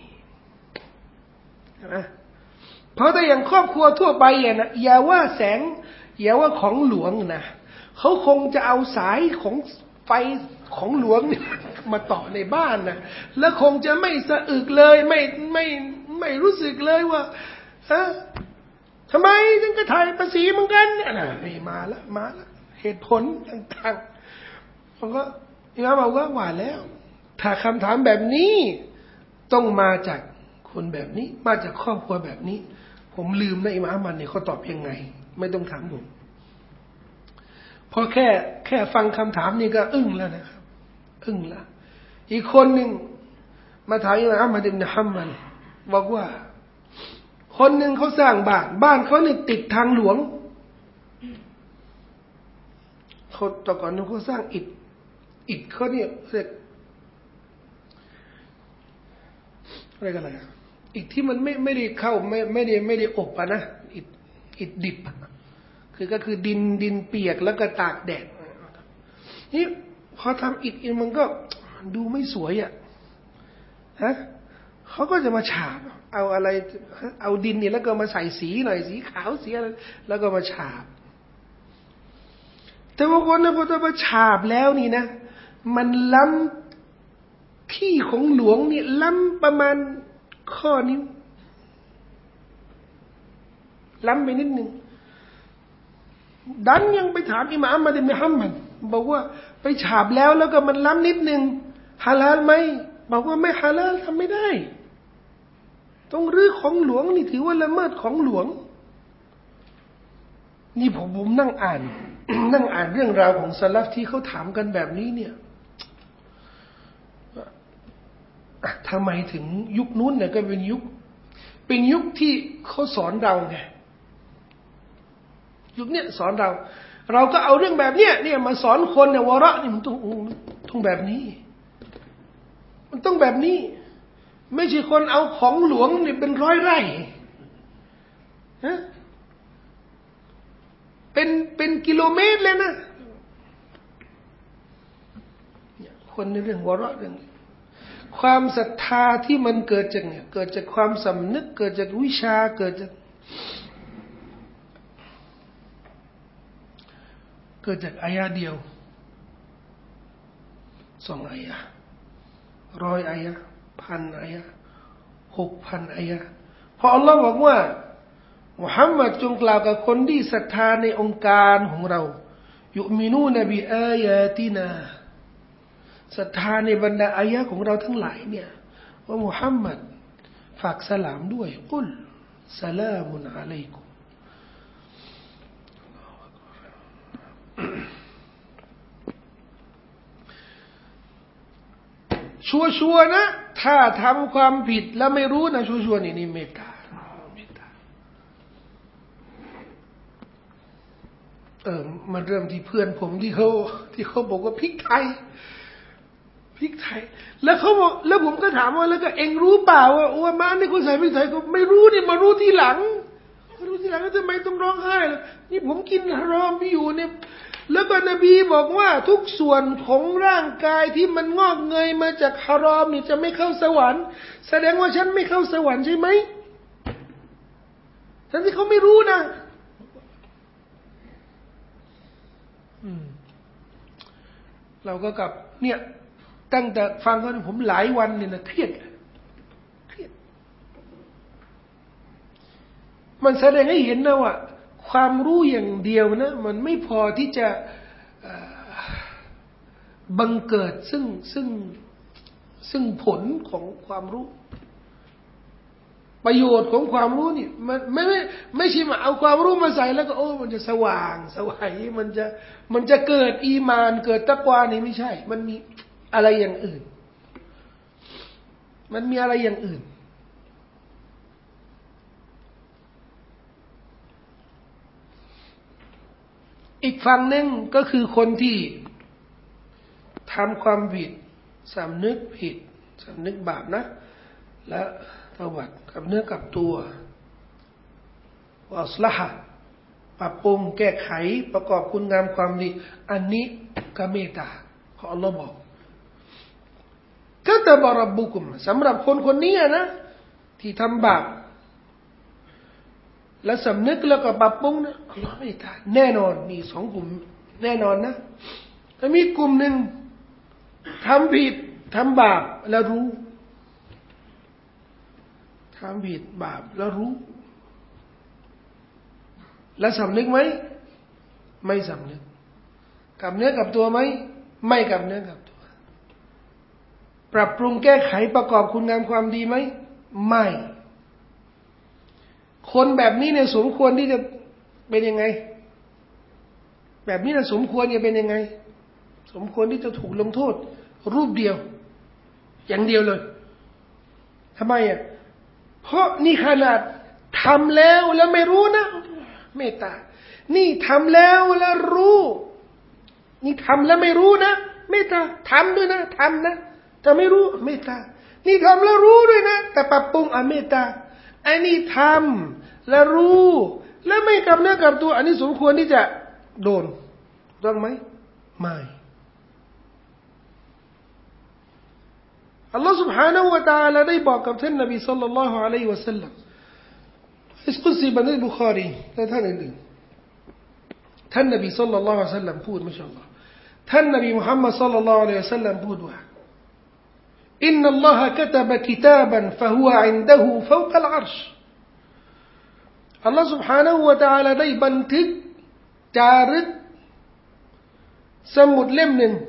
นะเพราะแต่อย่างครอบครัวทั่วไปนะอย่าว่าแสงอย่าว่าของหลวงนะเขาคงจะเอาสายของไฟของหลวงเนี่ยมาต่อในบ้านนะแล้วคงจะไม่สะอึกเลยไม่รู้สึกเลยว่าทำไมถึงกระถ่ายภาษีเหมือนกันนะมาแล้วเหตุผลต่างๆผมก็อิหม่ามบอกว่าแล้วถ้าคำถามแบบนี้ต้องมาจากคนแบบนี้มาจากครอบครัวแบบนี้ผมลืมนะอิหม่ามอัมมัดเนี่ยเขาตอบยังไงไม่ต้องถามผมพอแค่ฟังคำถามนี่ก็อึ้งแล้วนะครับอึ้งละอีกคนหนึ่งมาถามอิหม่ามอัมมัดอิบนุฮัมมัดบอกว่าคนหนึ่งเขาสร้างบ้านเขาเนี่ยติดทางหลวงเขาแต่ก่อนนั้นเขาสร้างอิฐเขาเนี่ยเรียกอะไรกันล่ะอิฐที่มันไม่ได้เข้าไม่ได้อบอะนะอิฐดิบคือก็คือดินเปียกแล้วก็ตากแดดนี่พอทำอิฐมันก็ดูไม่สวยอ่ะฮะเขาก็จะมาฉาบเอาอะไรเอาดินนี่แล้วก็มาใส่สีหน่อยสีขาวสีอะไรแล้วก็มาฉาบแต่ว่าคนนะพอมาฉาบแล้วนี่นะมันล้ำที่ของหลวงนี่ล้ำประมาณข้อนิ้วล้ำไปนิดนึงดันยังไปถามอิหม่ามอัมมัดอิบนุฮัมมัดบอกว่าไปฉาบแล้วก็มันล้ำนิดนึงฮาลาลไหมบอกว่าไม่ฮาลาลทำไม่ได้ต้องรื้อของหลวงนี่ถือว่าละเมิดของหลวงนี่ผมนั่งอ่าน นั่งอ่านเรื่องราวของซะลัฟที่เขาถามกันแบบนี้เนี่ยทำไมถึงยุคนู้นเนี่ยก็เป็นยุคที่เขาสอนเราไงยุคเนี้ยสอนเราก็เอาเรื่องแบบเนี้ยมาสอนคนเนี่ยวะเราะนี่มันต้องแบบนี้มันต้องแบบนี้ไม่ใช่คนเอาของหลวงนี่เป็นร้อยไร่ฮะเป็นกิโลเมตรเลยนะคนในเรื่องวะเราะเรื่องความศรัทธาที่มันเกิดจากความสำนึกเกิดจากวิชาเกิดจากอายะเดียว2 อายะ100 อายะ1,000 อายะ6,000 อายะเพราะอัลลอฮ์บอกว่ามุฮัมมัดจงกล่าวกับคนที่ศรัทธาในองค์การของเรายุมินูนบิอายาตินาศรัทธาในบรรดาอายะของเราทั้งหลายเนี่ยว่ามุฮัมมัดฝากสลามด้วยกุลสลามุนอะลัยกุมชัวร์นะถ้าทำความผิดแล้วไม่รู้นะชัวร์นี่เมตตามันเริ่มที่เพื่อนผมที่เขาบอกว่าพริกไทยแล้วเขาบอกแล้วผมก็ถามว่าแล้วก็เอ็งรู้เปล่าว่ามานี่คุณใส่พริกไทยก็ไม่รู้นี่มารู้ทีหลังแล้วทำไมต้องร้องไห้ล่ะนี่ผมกินฮารอมที่อยู่เนี่ยแล้วก็นบีบอกว่าทุกส่วนของร่างกายที่มันงอกเงยมาจากฮารอมนี่จะไม่เข้าสวรรค์แสดงว่าฉันไม่เข้าสวรรค์ใช่ไหมทั้งที่เขาไม่รู้นะเราก็กับเนี่ยตั้งแต่ฟังเขาผมหลายวันเนี่ยนะเครียดมันแสดงให้เห็นนะว่าความรู้อย่างเดียวนะมันไม่พอที่จะบังเกิดซึ่งผลของความรู้ประโยชน์ของความรู้นี่มันไม่ใช่มาเอาความรู้มาใส่แล้วก็มันจะสว่างสวัยมันจะเกิดอีมานเกิดตักวานี่ไม่ใช่มันมีอะไรอย่างอื่นอีกฝั่งหนึ่งก็คือคนที่ทำความผิดสำนึกผิดสำนึกบาปนะและตะวัดกับเนื้อกับตัวอัศละฮะปรับปรุงแก้ไขประกอบคุณงามความดีอันนี้ก็เมตตาของอัลลอฮ์บอกก็ตะบารับบุกุมสำหรับคนนี้นะที่ทำบาปและสำนึกแล้วก็ปรับปรุงนะอัลลอฮ์เมตตาแน่นอนมี2 กลุ่มแน่นอนนะแต่มีกลุ่มหนึ่งทำผิดทำบาปแล้วรู้ทำผิดบาปแล้วรู้แล้วสำนึกไหมไม่สำนึกกับเนื้อกับตัวไหมไม่กับเนื้อกับตัวปรับปรุงแก้ไขประกอบคุณงามความดีไหมไม่คนแบบนี้เนี่ยสมควรที่จะเป็นยังไงแบบนี้นะสมควรจะเป็นยังไงสมควรที่จะถูกลงโทษรูปเดียวอย่างเดียวเลยทำไมอ่ะเพราะนี่ขนาดทำแล้วไม่รู้นะเมตตานี่ทำแล้วรู้นี่ทำแล้วไม่รู้นะเมตตาทำด้วยนะทำนะแต่ไม่รู้เมตตานี่ทำแล้วรู้ด้วยนะแต่ปรับปรุงเมตตาไอ้นี่ทำแล้วรู้แล้วไม่กลับเนื้อกลับตัวอันนี้สมควรที่จะโดนต้องไหมไม่อัลลอฮฺ سبحانه และ تعالى ได้บอกกับท่านนบีศ็อลลัลลอฮุอะลัยฮิวะซัลลัมอิสกุซีบันอัลบุคารีและท่านอื่นๆท่านนบีศ็อลลัลลอฮุอะลัยฮิวะซัลลัมพูดมาชาอัลลอฮ์ท่านนบีมุฮัมมัดศ็อลลัลลอฮุอะลัยฮิวะซัลลัมพูดว่าอินนัลลอฮะกะตะบะกิตาบันฟะฮุวะอินดะฮูฟาวกะลอัรชอัลลอฮฺ سبحانه และ تعالى ได้บันทึกจารึกสมุดเล่มหนึ่ง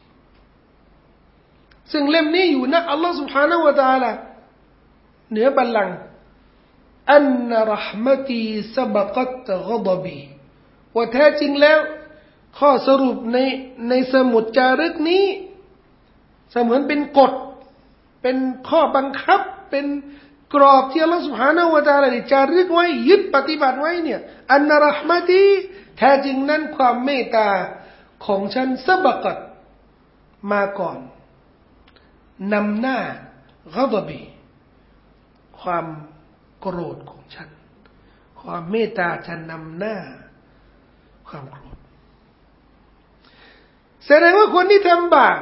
ซึ่งเล่มนี้อยู่ณอัลลอฮฺ سبحانه และ تعالى เหนือบัลลังก์อันนะเราะห์มะตีซะบะกัตฆอฎบีว่าแท้จริงแล้วข้อสรุปในสมุดจารึกนี้เสมือนเป็นกฎเป็นข้อบังคับเป็นกรอบที่อัลลอฮฺ سبحانه และ تعالى ได้จารึกไว้ยึดปฏิบัติไว้เนี่ยอันนะเราะห์มะตีแท้จริงนั้นความเมตตาของฉันซะบะกัตมาก่อนนำหน้าฆอฎบีความโกรธของฉันความเมตตาจะนำหน้าความโกรธแสดงว่าคนที่ทำบาป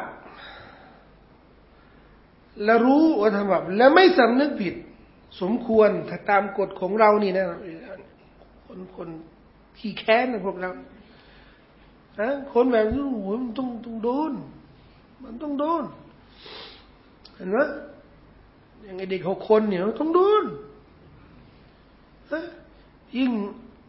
และรู้ว่าทำบาปและไม่สำนึกผิดสมควรถ้าตามกฎของเรานี่นะคนขี้แค้นนะพวกเราคนแบบนี้โอ้โหมันต้องโดนมันต้องโดนเห็นไหมอย่างไอเด็ก6 คนเนี่ยต้องโดนยิ่ง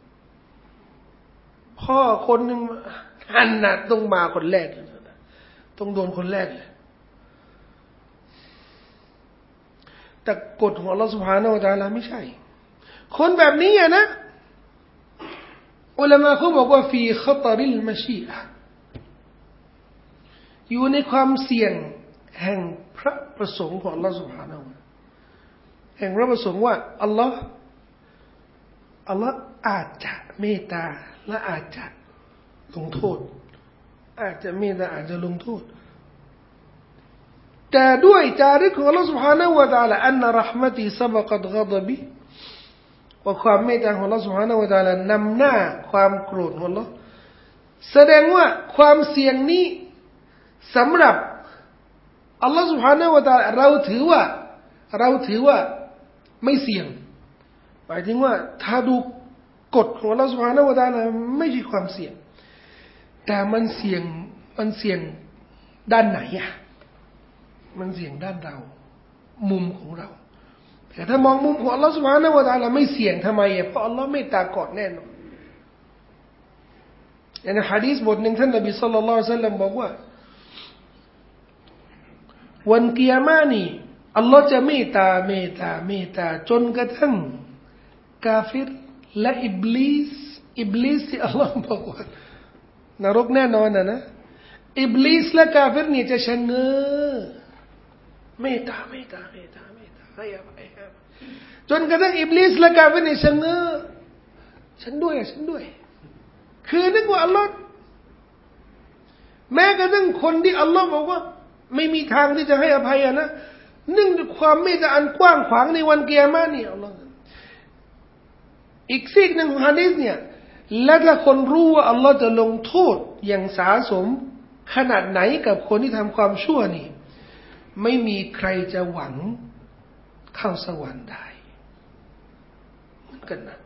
พ่อคนหนึ่งอันน่ะต้องมาคนแรกต้องโดนคนแรกเลยแต่กฎของอัลลอฮฺ سبحانه และ تعالى ไม่ใช่คนแบบนี้อ่ะนะอุลามะเขาบอกว่าฟีคัตริลมะชีอะห์อยู่ในความเสี่ยงแห่งพระประสงค์ของอัลลอฮฺ سبحانه แห่งพระประสงค์ว่าอัลลอฮ์อาจจะเมตตาและอาจจะลงโทษอาจจะเมตตาอาจจะลงโทษแต่ด้วยจารึกของอัลลอฮฺ سبحانه และ تعالى อันนะเราะห์มะตีซะบะกัตฆอฎบีว่าความเมตตาของอัลลอฮฺ سبحانه และ تعالى นำหน้าความโกรธของอัลลอฮฺแสดงว่าความเสี่ยงนี้สำหรับอัลลอฮฺ سبحانه และ تعالى เราถือว่าไม่เสี่ยงหมายถึงว่าถ้าดูกฎของอัลลอฮฺ سبحانه และ تعالى ไม่ใช่ความเสี่ยงแต่มันเสี่ยงด้านไหนอ่ะมันเสี่ยงด้านเรามุมของเราแต่ถ้ามองมุมของอัลลอฮฺ سبحانه และ تعالى ไม่เสี่ยงทำไมอ่ะเพราะอัลลอฮฺเมตตาก่อนแน่นอนในหะดีษบทหนึ่งท่านนบีศ็อลลัลลอฮุอะลัยฮิวะซัลลัมบอกว่าวันกิยามะฮ์นี้อัลลอฮ์จะเมตตาจนกระทั่งกาฟิรและอิบลิสที่อัลลอฮ์บอกว่านรกแน่นอนนะอิบลิสและกาฟิรเนี่ยจะชะเง้อเมตตาให้อภัยจนกระทั่งอิบลิสและกาฟิรเนี่ยชะเง้อฉันด้วยคือนึกว่าอัลลอฮ์แม้กระทั่งคนที่อัลลอฮ์บอกว่าไม่มีทางที่จะให้อภัยนะเนื่องด้วยความเมตตาอันกว้างขวางในวันกิยามะฮ์นี่อัลลอฮ์อีกซีกหนึ่งของหะดีษเนี่ยและถ้าคนรู้ว่าอัลลอฮ์จะลงโทษอย่างสาสมขนาดไหนกับคนที่ทำความชั่วนี่ไม่มีใครจะหวังเข้าสวรรค์ได้เหมือนกันนะ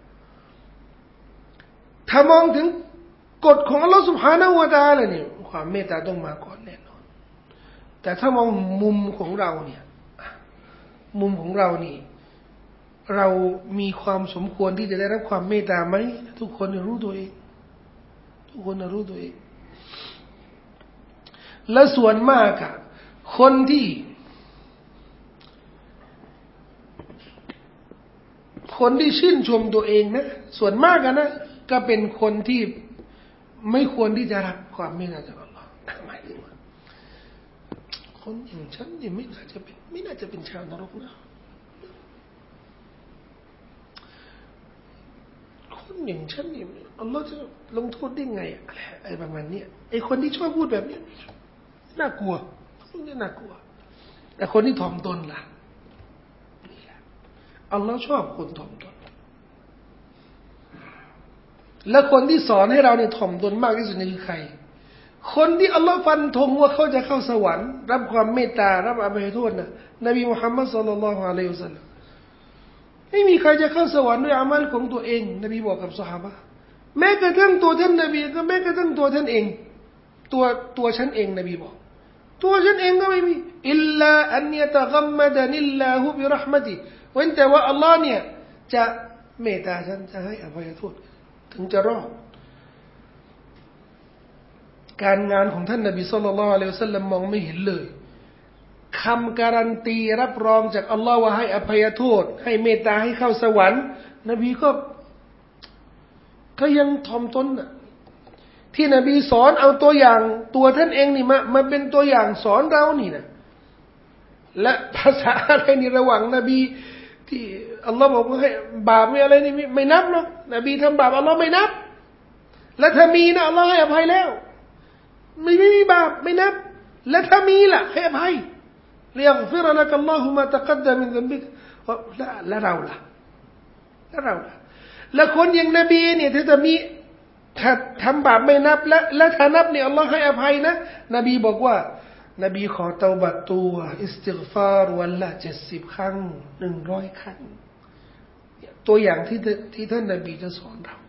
ถ้ามองถึงกฎของอัลลอฮ์ سبحانه และ تعالى เนี่ยความเมตตาต้องมาก่อนแน่นอนแต่ถ้ามองมุมของเราเนี่ยเรามีความสมควรที่จะได้รับความเมตตาไหมทุกคนรู้ตัวเองและส่วนมากอะคนที่คนที่ชื่นชมตัวเองนะส่วนมากนะก็เป็นคนที่ไม่ควรที่จะรับความเมตตาจากอัลลอฮ์หมายถึงว่าคนอย่างฉันนี่ไม่น่าจะเป็นชาวนรกนะคนอย่างฉันนี่อัลลอฮ์จะลงโทษได้ไงอะไรประมาณนี้ไอ้คนที่ชอบพูดแบบนี้น่ากลัวนี่น่ากลัวแต่คนที่ถ่อมตนล่ะนี่แหละอัลลอฮ์ชอบคนถ่อมตนและคนที่สอนให้เราเนี่ยถ่อมตนมากที่สุดนี่คือใครคนที่อัลลอฮ์ฟันธงว่าเขาจะเข้าสวรรค์รับความเมตตารับอภัยโทษนะนบีมุฮัมมัดศ็อลลัลลอฮุอะลัยฮิวะซัลลัมไม่มีใครจะเข้าสวรรค์ด้วยอามัลของตัวเองนบีบอกกับซอฮาบะห์แม้กระทั่งตัวท่านนบีก็แม้กระทั่งตัวท่านเองตัวฉันเองนบีบอกตัวฉันเองก็ไม่มีอิลลาอันยะตะกัมมะดะนิลลาฮุบิเราะห์มะติเว้นแต่ว่าอัลลอฮ์เนี่ยจะเมตตาฉันจะให้อภัยโทษถึงจะรอดการงานของท่านนบีศ็อลลัลลอฮุอะลัยฮิวะซัลลัมมองไม่เห็นเลยคำการันตีรับรองจากอัลลอฮ์ว่าให้อภัยโทษให้เมตตาให้เข้าสวรรค์นบีก็ยังถ่อมตนน่ะที่นบีสอนเอาตัวอย่างตัวท่านเองนี่มาเป็นตัวอย่างสอนเรานี่นะและภาษาอะไรนี่ระหว่างนบีที่อัลลอฮ์บอกว่าให้บาปไม่อะไรนี่ไม่นับหรอกนบีทำบาปอัลลอฮ์ไม่นับและถ้ามีนะอัลลอฮ์ให้อภัยแล้วไม่มีบาปไม่นับและถ้ามีล่ะให้อภัยเรียกฟิรลักอัลลอฮุมาตะกัดดะมินซัมบิกและเราล่ะและคนอย่างนบีเนี่ยถ้าทำบาปไม่นับและถ้านับเนี่ยอัลลอฮ์ให้อภัยนะนบีบอกว่านบีขอเตาบัตตัวอิสติฆฟารวันละ70 ครั้ง100 ครั้งตัวอย่างที่ท่านนบีจะสอนเรา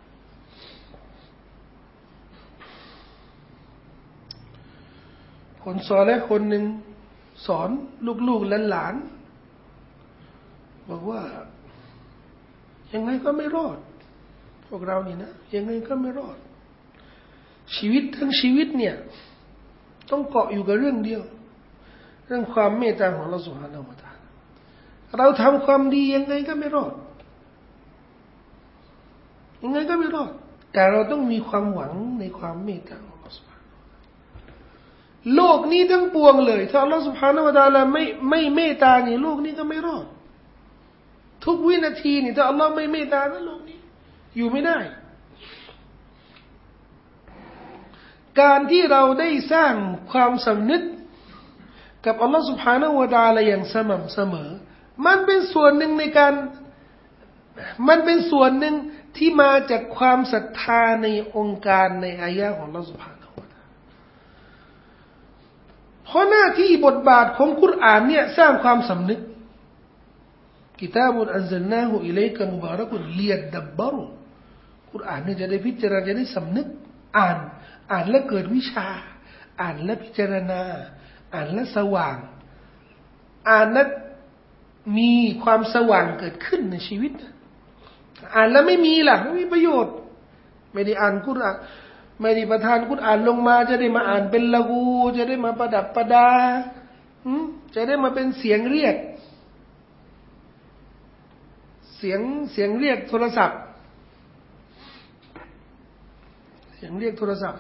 คนซอเลห์คนหนึ่งสอนลูกๆหลานๆบอกว่ายังไงก็ไม่รอดพวกเรานี่นะยังไงก็ไม่รอดชีวิตทั้งชีวิตเนี่ยต้องเกาะอยู่กับเรื่องเดียวเรื่องความเมตตาของอัลเลาะห์ซุบฮานะฮูวะตะอาลาเราทำความดียังไงก็ไม่รอดยังไงก็ไม่รอดแต่เราต้องมีความหวังในความเมตตาของอัลเลาะห์ซุบฮานะฮูวะตะอาลาโลกนี้ทั้งปวงเลยถ้าอัลเลาะห์ซุบฮานะฮูวะตะอาลาไม่เมตตานี่โลกนี้ก็ไม่รอดทุกวินาทีนี่ถ้าอัลเลาะห์ไม่เมตตานะโลกนี้อยู่ไม่ได้การที่เราได้สร้างความสำนึกกับอัลลอฮฺ سبحانه และ تعالى อย่างสม่ำเสมอมันเป็นส่วนหนึ่งที่มาจากความศรัทธาในองค์การในอายะห์ของอัลลอฮฺ سبحانه และ تعالى เพราะหน้าที่บทบาทของกุรอานเนี่ยสร้างความสำนึกกิตาบุนอันซัลนาฮูอิลัยกะมุบารักุนลิยัดดับบารุกุรอานเนี่ยจะได้พิจารณาจะได้สำนึกอ่านแล้วเกิดวิชาอ่านแล้วพิจารณาอ่านแล้วสว่างอ่านแล้วมีความสว่างเกิดขึ้นในชีวิตอ่านแล้วไม่มีล่ะไม่มีประโยชน์ไม่ได้อ่านกุรอานไม่ได้ประทานกุรอานลงมาจะได้มาอ่านเป็นละกูจะได้มาประดับประดาจะได้มาเป็นเสียงเรียกโทรศัพท์เสียงเรียกโทรศัพท์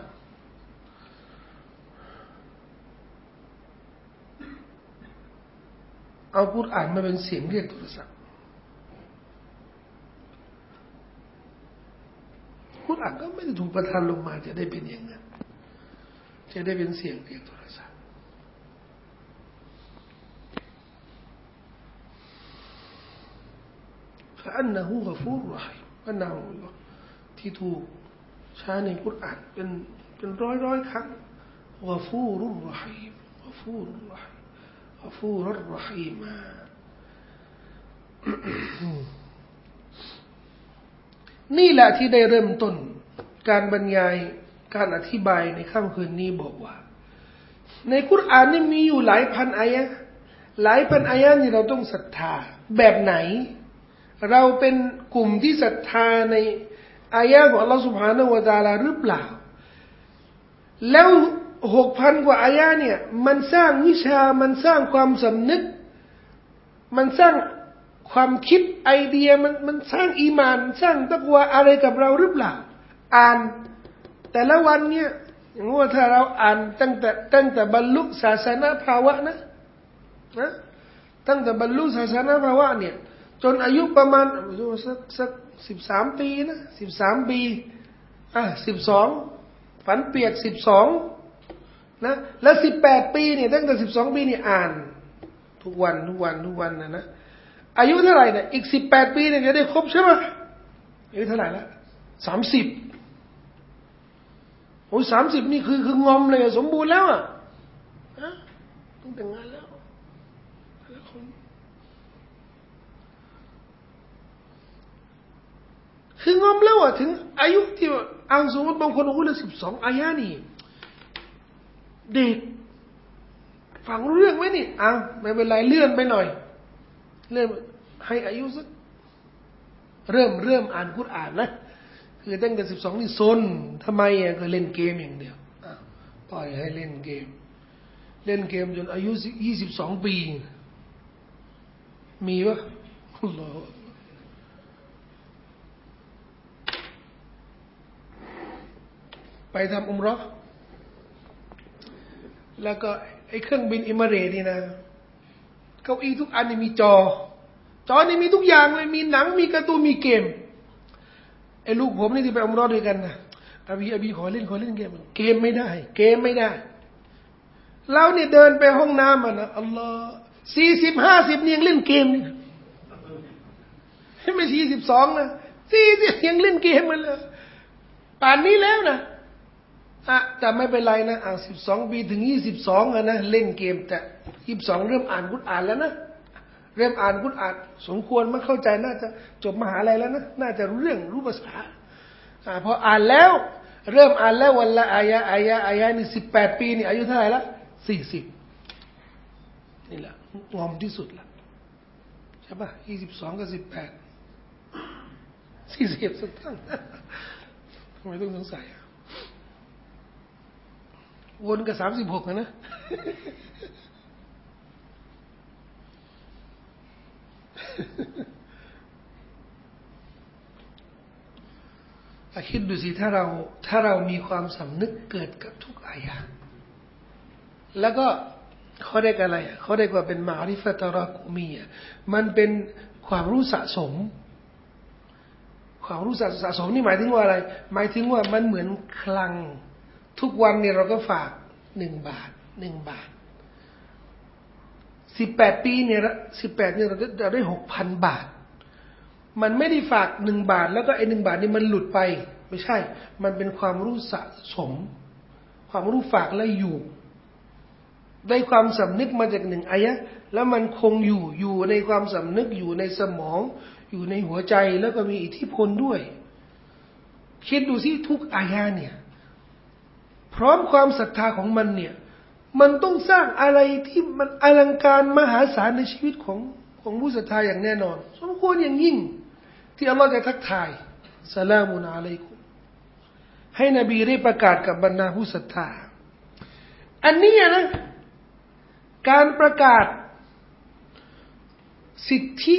เอากุรอานมาเป็นเสียงเรียกโทรศัพท์กุรอานก็ไม่ได้ถูกประทานลงมาจะได้เป็นอย่างนั้นจะได้เป็นเสียงเรียกโทรศัพท์فأنه غفور رحيم อันนั้นที่ถูกใช้ในกุรอานเป็นร้อยครั้ง غفور رحيم غفور رحيم غفور رحيم นี่แหละที่ได้เริ่มต้นการบรรยายการอธิบายในค่ำคืนนี้บอกว่าในกุรอานนี่มีอยู่หลายพันอายะห์นี่เราต้องศรัทธาแบบไหนเราเป็นกลุ่มที่ศรัทธาในอายะห์ของอัลลอฮฺ سبحانه และ تعالى หรือเปล่าแล้ว 6,000 กว่าอายะห์เนี่ยมันสร้างวิชามันสร้างความสำนึกมันสร้างความคิดไอเดียมันสร้างอีหม่านสร้างตักวาอะไรกับเราหรือเปล่าอ่านแต่ละวันเนี่ยอย่างว่าถ้าเราอ่านตั้งแต่บรรลุศาสนาภาวะนะตั้งแต่บรรลุศาสนาภาวะเนี่ยจนอายุประมาณสัก13 ปีนะ13 ปี12ฝันเปียก12นะแล้ว18 ปีเนี่ยตั้งแต่12 ปีเนี่ยอ่านทุกวันนะอายุเท่าไหร่เนี่ยอีก18 ปีเนี่ยจะได้ครบใช่ไหมอายุเท่าไหร่ละ30โอ้30นี่คืองอมเลยสมบูรณ์แล้วอ่ะต้องแต่งงานแล้วคืองอมแล้วอ่ะถึงอายุที่อ่านสมมติบางคนโอ้โหเลย12 อายะนี่เด็กฟังรู้เรื่องไหมนี่ไม่เป็นไรเลื่อนไปหน่อยเลื่อนให้อายุสักเริ่มอ่านกุรอานนะคือตั้งแต่12นี่ซนทำไมก็เล่นเกมอย่างเดียวปล่อยให้เล่นเกมจนอายุ22 ปีมีวะอัลลอฮฺไปทำอุมเราะห์แล้วก็ไอ้เครื่องบินอิมิเรตส์นี่นะเก้าอี้ทุกอันนี่มีจอนี่มีทุกอย่างเลยมีหนังมีการ์ตูนมีเกมไอ้ลูกผมนี่ที่ไปอุมเราะห์ด้วยกันนะอบีขอเล่นเกมไม่ได้เราเนี่ยเดินไปห้องน้ำนะอัลลอฮ์40-50นี่ยังเล่นเกมนี่ไม่42นะ40ยังเล่นเกมมันเลยป่านนี้แล้วนะแต่ไม่เป็นไรนะ12 ปีถึง22นะเล่นเกมแต่22เริ่มอ่านกุรอานแล้วนะเริ่มอ่านกุรอานสมควรมันเข้าใจน่าจะจบมหาลัยแล้วนะน่าจะรู้เรื่องรู้ภาษาพออ่านแล้วเริ่มอ่านแล้ววันละอายะนี่18 ปีนี่อายุเท่าไหร่ละ40นี่แหละงอมที่สุดละใช่ป่ะ22กับ18 40สักตั้งทำไมต้องสงสัยวนกับ36นะคิดดูสิถ้าเรามีความสำนึกเกิดกับทุกอายะแล้วก็เขาได้กันอะไรเขาได้ว่าเป็นมาริฟะตะรากุมีมันเป็นความรู้สะสมนี่หมายถึงว่าอะไรหมายถึงว่ามันเหมือนคลังทุกวันเนี่ยเราก็ฝาก1 บาท18 ปีเนี่ยเราได้ 6,000 บาทมันไม่ได้ฝาก1 บาทแล้วก็ไอ้1 บาทนี่มันหลุดไปไม่ใช่มันเป็นความรู้สะสมความรู้ฝากและอยู่ได้ความสำนึกมาจาก1 อายะแล้วมันคงอยู่ในความสำนึกอยู่ในสมองอยู่ในหัวใจแล้วก็มีอิทธิพลด้วยคิดดูสิทุกอายะเนี่ยพร้อมความศรัทธาของมันเนี่ยมันต้องสร้างอะไรที่มันอลังการมหาศาลในชีวิตของผู้ศรัทธาอย่างแน่นอนสมควรอย่างยิ่งที่อัลลอฮฺจะทักทายสลามุนอะลัยกุมให้นบีได้ประกาศกับบรรดาผู้ศรัทธาอันนี้นะการประกาศสิทธิ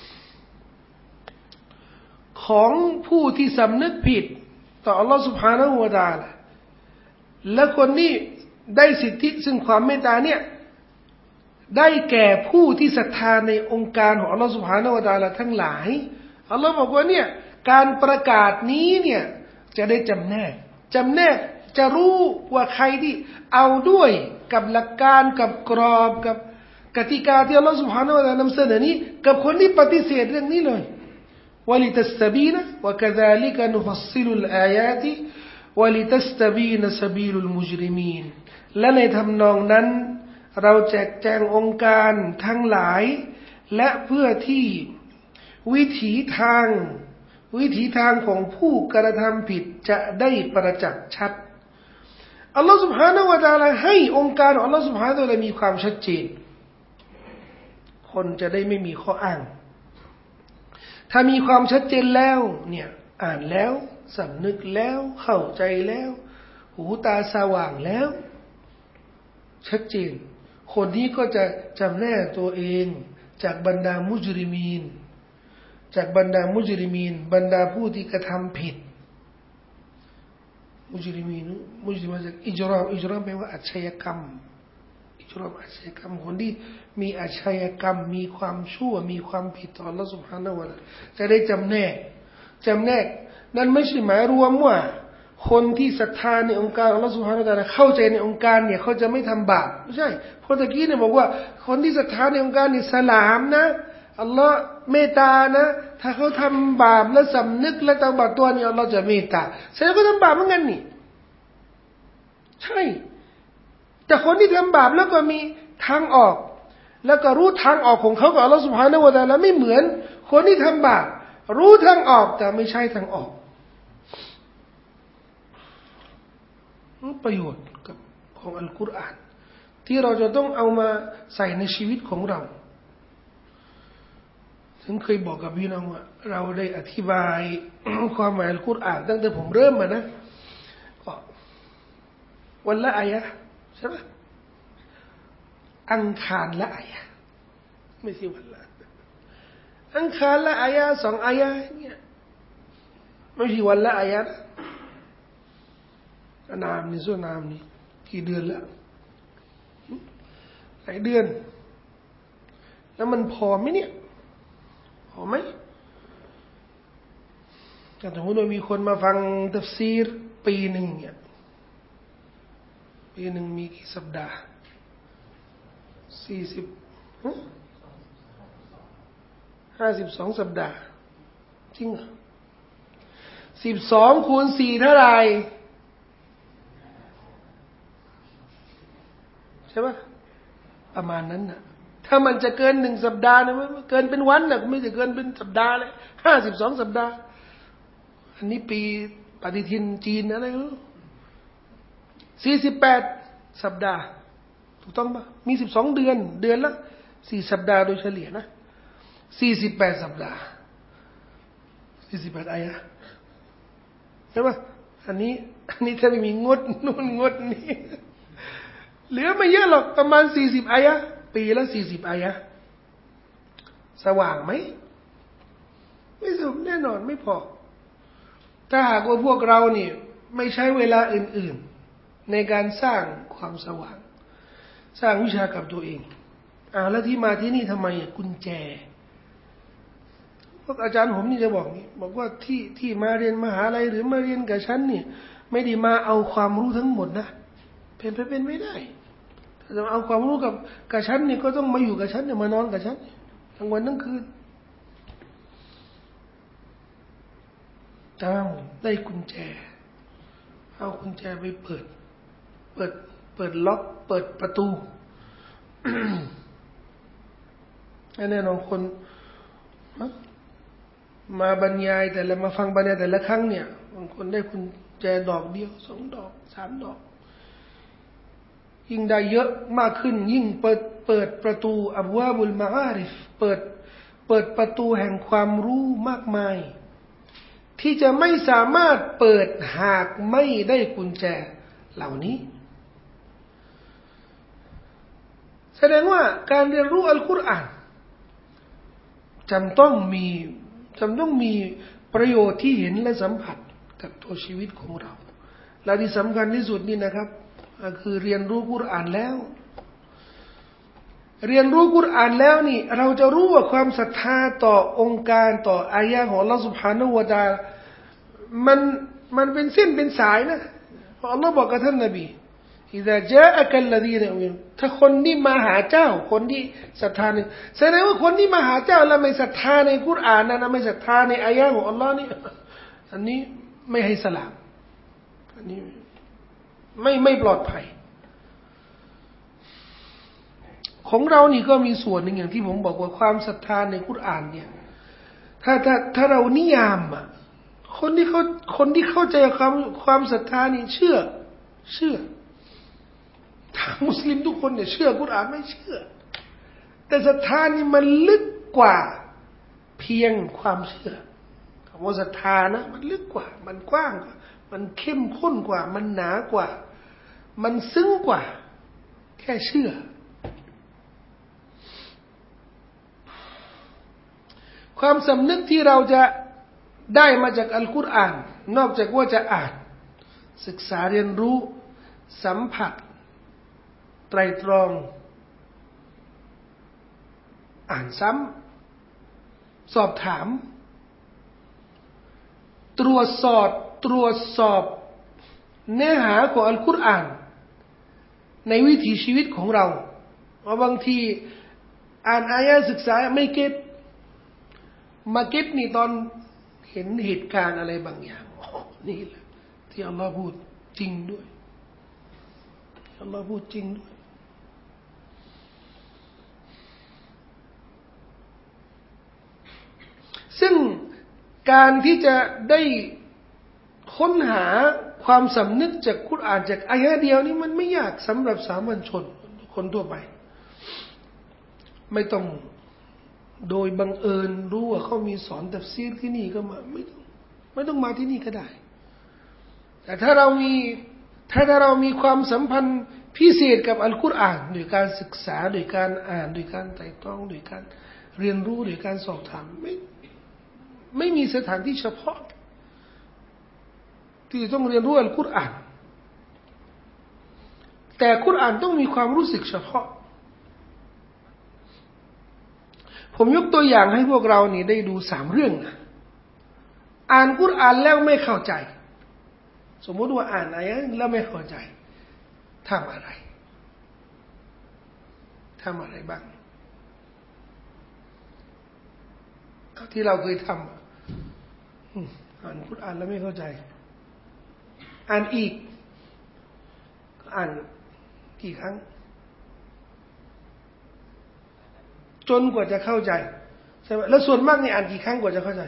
ของผู้ที่สำนึกผิดต่ออัลลอฮฺ سبحانه และ تعالى และคนนี้ได้สิทธิซึ่งความเมตตาเนี่ยได้แก่ผู้ที่ศรัทธาในองค์การของอัลลอฮฺ سبحانه และ تعالى ทั้งหลายอัลลอฮฺบอกว่าเนี่ยการประกาศนี้เนี่ยจะได้จำแนกจะรู้ว่าใครที่เอาด้วยกับหลักการกับกรอบกับกติกาที่อัลลอฮฺ سبحانه และ تعالى นำเสนอนี้กับคนที่ปฏิเสธเรื่องนี้เลยวะลิตัสตะบีนะวะกะซาลิกะนุฟัสซิลุลอายาติวะลิตัสตะบีนะซะบีลุลมุจริมีนและในทำนองนั้นเราแจกแจงองค์การทั้งหลายและเพื่อที่วิถีทางของผู้กระทำผิดจะได้ประจักษ์ชัดอัลลอฮฺ سبحانه และ تعالى ให้องค์การของอัลลอฮฺ سبحانه และ تعالى มีความชัดเจนคนจะได้ไม่มีข้ออ้างถ้ามีความชัดเจนแล้วเนี่ยอ่านแล้วสำนึกแล้วเข้าใจแล้วหูตาสว่างแล้วชัดเจนคนนี้ก็จะจำแนกตัวเองจากบรรดามุจริมีนจากบรรดามุจริมีนบรรดาผู้ที่กระทำผิดมุจริมีนมาจากอิจรามแปลว่าอาชญากรรมอิจรามอาชญากรรมคนที่มีอาชญากรรมมีความชั่วมีความผิดต่อ Allah Subhanahu wa Taala จะได้จำแนกนั่นไม่ใช่หมายรวมว่าคนที่ศรัทธาในองค์การ Allah Subhanahu wa Taala เข้าใจในองค์การเนี่ยเขาจะไม่ทำบาปไม่ใช่เพราะตะกี้เนี่ยบอกว่าคนที่ศรัทธาในองค์การนี่สลามนะอัลลอฮ์เมตตานะถ้าเขาทำบาปและสำนึกและตบัดตัวนี่อัลลอฮ์จะเมตตาแสดงว่าทำบาปเหมือนกันนี่ใช่แต่คนที่ทำบาปแล้วก็มีทางออกแล้วก็รู้ทางออกของเขากับอัลลอฮ์ سبحانه และ تعالى ไม่เหมือนคนที่ทำบาปรู้ทางออกแต่ไม่ใช่ทางออกประโยชน์กับของอัลกุรอานที่เราจะต้องเอามาใส่ในชีวิตของเราฉันเคยบอกกับพี่น้องว่าเราได้อธิบายความหมายอัลกุรอานตั้งแต่ผมเริ่มมานะก็วันละอายะใช่ไหมอังคารละอายะไม่ใช่วันละอังคารละอายะ2 อายะเนี่ยไม่ใช่วันละอายะนามนี่ส่วนนามนี่กี่เดือนแล้วหลายเดือนแล้วมันพอไหมเนี่ยพอไหมถ้าสมมติว่ามีคนมาฟังตัฟซีรปีหนึ่งเนี่ยปีหนึ่งมีกี่สัปดาห์52 สัปดาห์จริงเหรอ12 คูณ 4เท่าไหร่ใช่ปะประมาณนั้นน่ะถ้ามันจะเกิน1 สัปดาห์นะเกินเป็นวันน่ะไม่จะเกินเป็นสัปดาห์เลย52 สัปดาห์อันนี้ปีปฏิทินจีนอะไรรู้48 สัปดาห์ถูกต้องปะมี12 เดือนเดือนละ4 สัปดาห์โดยเฉลี่ยนะ48 สัปดาห์48 อายะใช่ปะอันนี้ถ้าไม่มีงดนู่นงดนี่เหลือไม่เยอะหรอกประมาณ40 อายะปีละ40 อายะสว่างไหมไม่สมแน่นอนไม่พอถ้าหากว่าพวกเราเนี่ยไม่ใช้เวลาอื่นๆในการสร้างความสว่างสร้างวิชากับตัวเองแล้วที่มาที่นี่ทำไมกุญแจพวกอาจารย์ผมนี่จะบอกนี่บอกว่าที่มาเรียนมหาลัยหรือมาเรียนกับฉันเนี่ยไม่ได้มาเอาความรู้ทั้งหมดนะเป็นไม่ได้ถ้าจะเอาความรู้กับฉันนี่ก็ต้องมาอยู่กับฉันเนี่ยมานอนกับฉันทั้งวันทั้งคืนได้กุญแจเอากุญแจไปเปิดล็อกเปิดประตู แน่นอนคนมาบรรยายแต่ละมาฟังบรรยายแต่ละครั้งเนี่ยบางคนได้กุญแจดอกเดียว2 ดอก 3 ดอกยิ่งได้เยอะมากขึ้นยิ่งเปิดประตูอับวาบุลมาอาริฟเปิดประตูแห่งความรู้มากมายที่จะไม่สามารถเปิดหากไม่ได้กุญแจเหล่านี้แสดงว่าการเรียนรู้อัลกุรอานจำต้องมีประโยชน์ที่เห็นและสัมผัสกับตัวชีวิตของเราและที่สำคัญที่สุดนี่นะครับคือเรียนรู้กุรอานแล้วนี่เราจะรู้ว่าความศรัทธาต่อองค์การต่ออายะห์ของอัลเลาะห์ซุบฮานะฮูวะตะอาลามันเป็นเส้นเป็นสายนะเพราะอัลเลาะห์บอกกับท่านนบีإذا جاءك الذين يؤمنون ถ้าคนที่มาหาเจ้าคนที่ศรัทธาเนี่ยแสดงว่าคนที่มาหาเจ้าแล้วไม่ศรัทธาในกุรอานนะไม่ศรัทธาในอายะห์ของอัลเลาะห์นี่อันนี้ไม่ให้สลามอันนี้ไม่ปลอดภัยของเรานี่ก็มีส่วนหนึ่งอย่างที่ผมบอกว่าความศรัทธาในกุรอานเนี่ยถ้าเรานิยามคนที่เข้าใจความศรัทธานี่เชื่อทางมุสลิมทุกคนเนี่ยเชื่อกุรอานไม่เชื่อแต่ศรัทธานี่มันลึกกว่าเพียงความเชื่อคำว่าศรัทธานะมันลึกกว่ามันกว้างกว่ามันเข้มข้นกว่ามันหนากว่ามันซึ้งกว่าแค่เชื่อความสำนึกที่เราจะได้มาจากอัลกุรอานนอกจากว่าจะอ่านศึกษาเรียนรู้สัมผัสไตรตรองอ่านซ้ำสอบถามตรวจสอบเนื้อหาของอัลกุรอานในวิถีชีวิตของเราว่าบางทีอ่านอายะศึกษาไม่เก็ตมาเก็ตนี่ตอนเห็นเหตุการณ์อะไรบางอย่างนี่แหละที่อัลลอฮ์พูดจริงด้วยอัลลอฮ์พูดจริงด้วยซึ่งการที่จะได้ค้นหาความสำนึกจากกุรอานจากอายะเดียวนี่มันไม่ยากสำหรับสามัญชนคนทั่วไปไม่ต้องโดยบังเอิญรู้ว่าเขามีสอนตัฟซีรที่นี่ก็มาไม่ต้องมาที่นี่ก็ได้แต่ถ้าเรามีความสัมพันธ์พิเศษกับอัลกุรอานโดยการศึกษาโดยการอ่านโดยการไต่ตรองโดยการเรียนรู้โดยการสอบถามไม่มีสถานที่เฉพาะที่ต้องเรียนรู้อัลกุรอานแต่กุรอานต้องมีความรู้สึกเฉพาะผมยกตัวอย่างให้พวกเรานี่ได้ดู3เรื่องนะอ่านกุรอานแล้วไม่เข้าใจสมมติว่าอ่านอายะแล้วไม่เข้าใจทำอะไรบ้างที่เราเคยทำอ่านกุรอานแล้วไม่เข้าใจอ่านอีกอ่านกี่ครั้งจนกว่าจะเข้าใจใช่ไหมแล้วส่วนมากนี่อ่านกี่ครั้งกว่าจะเข้าใจ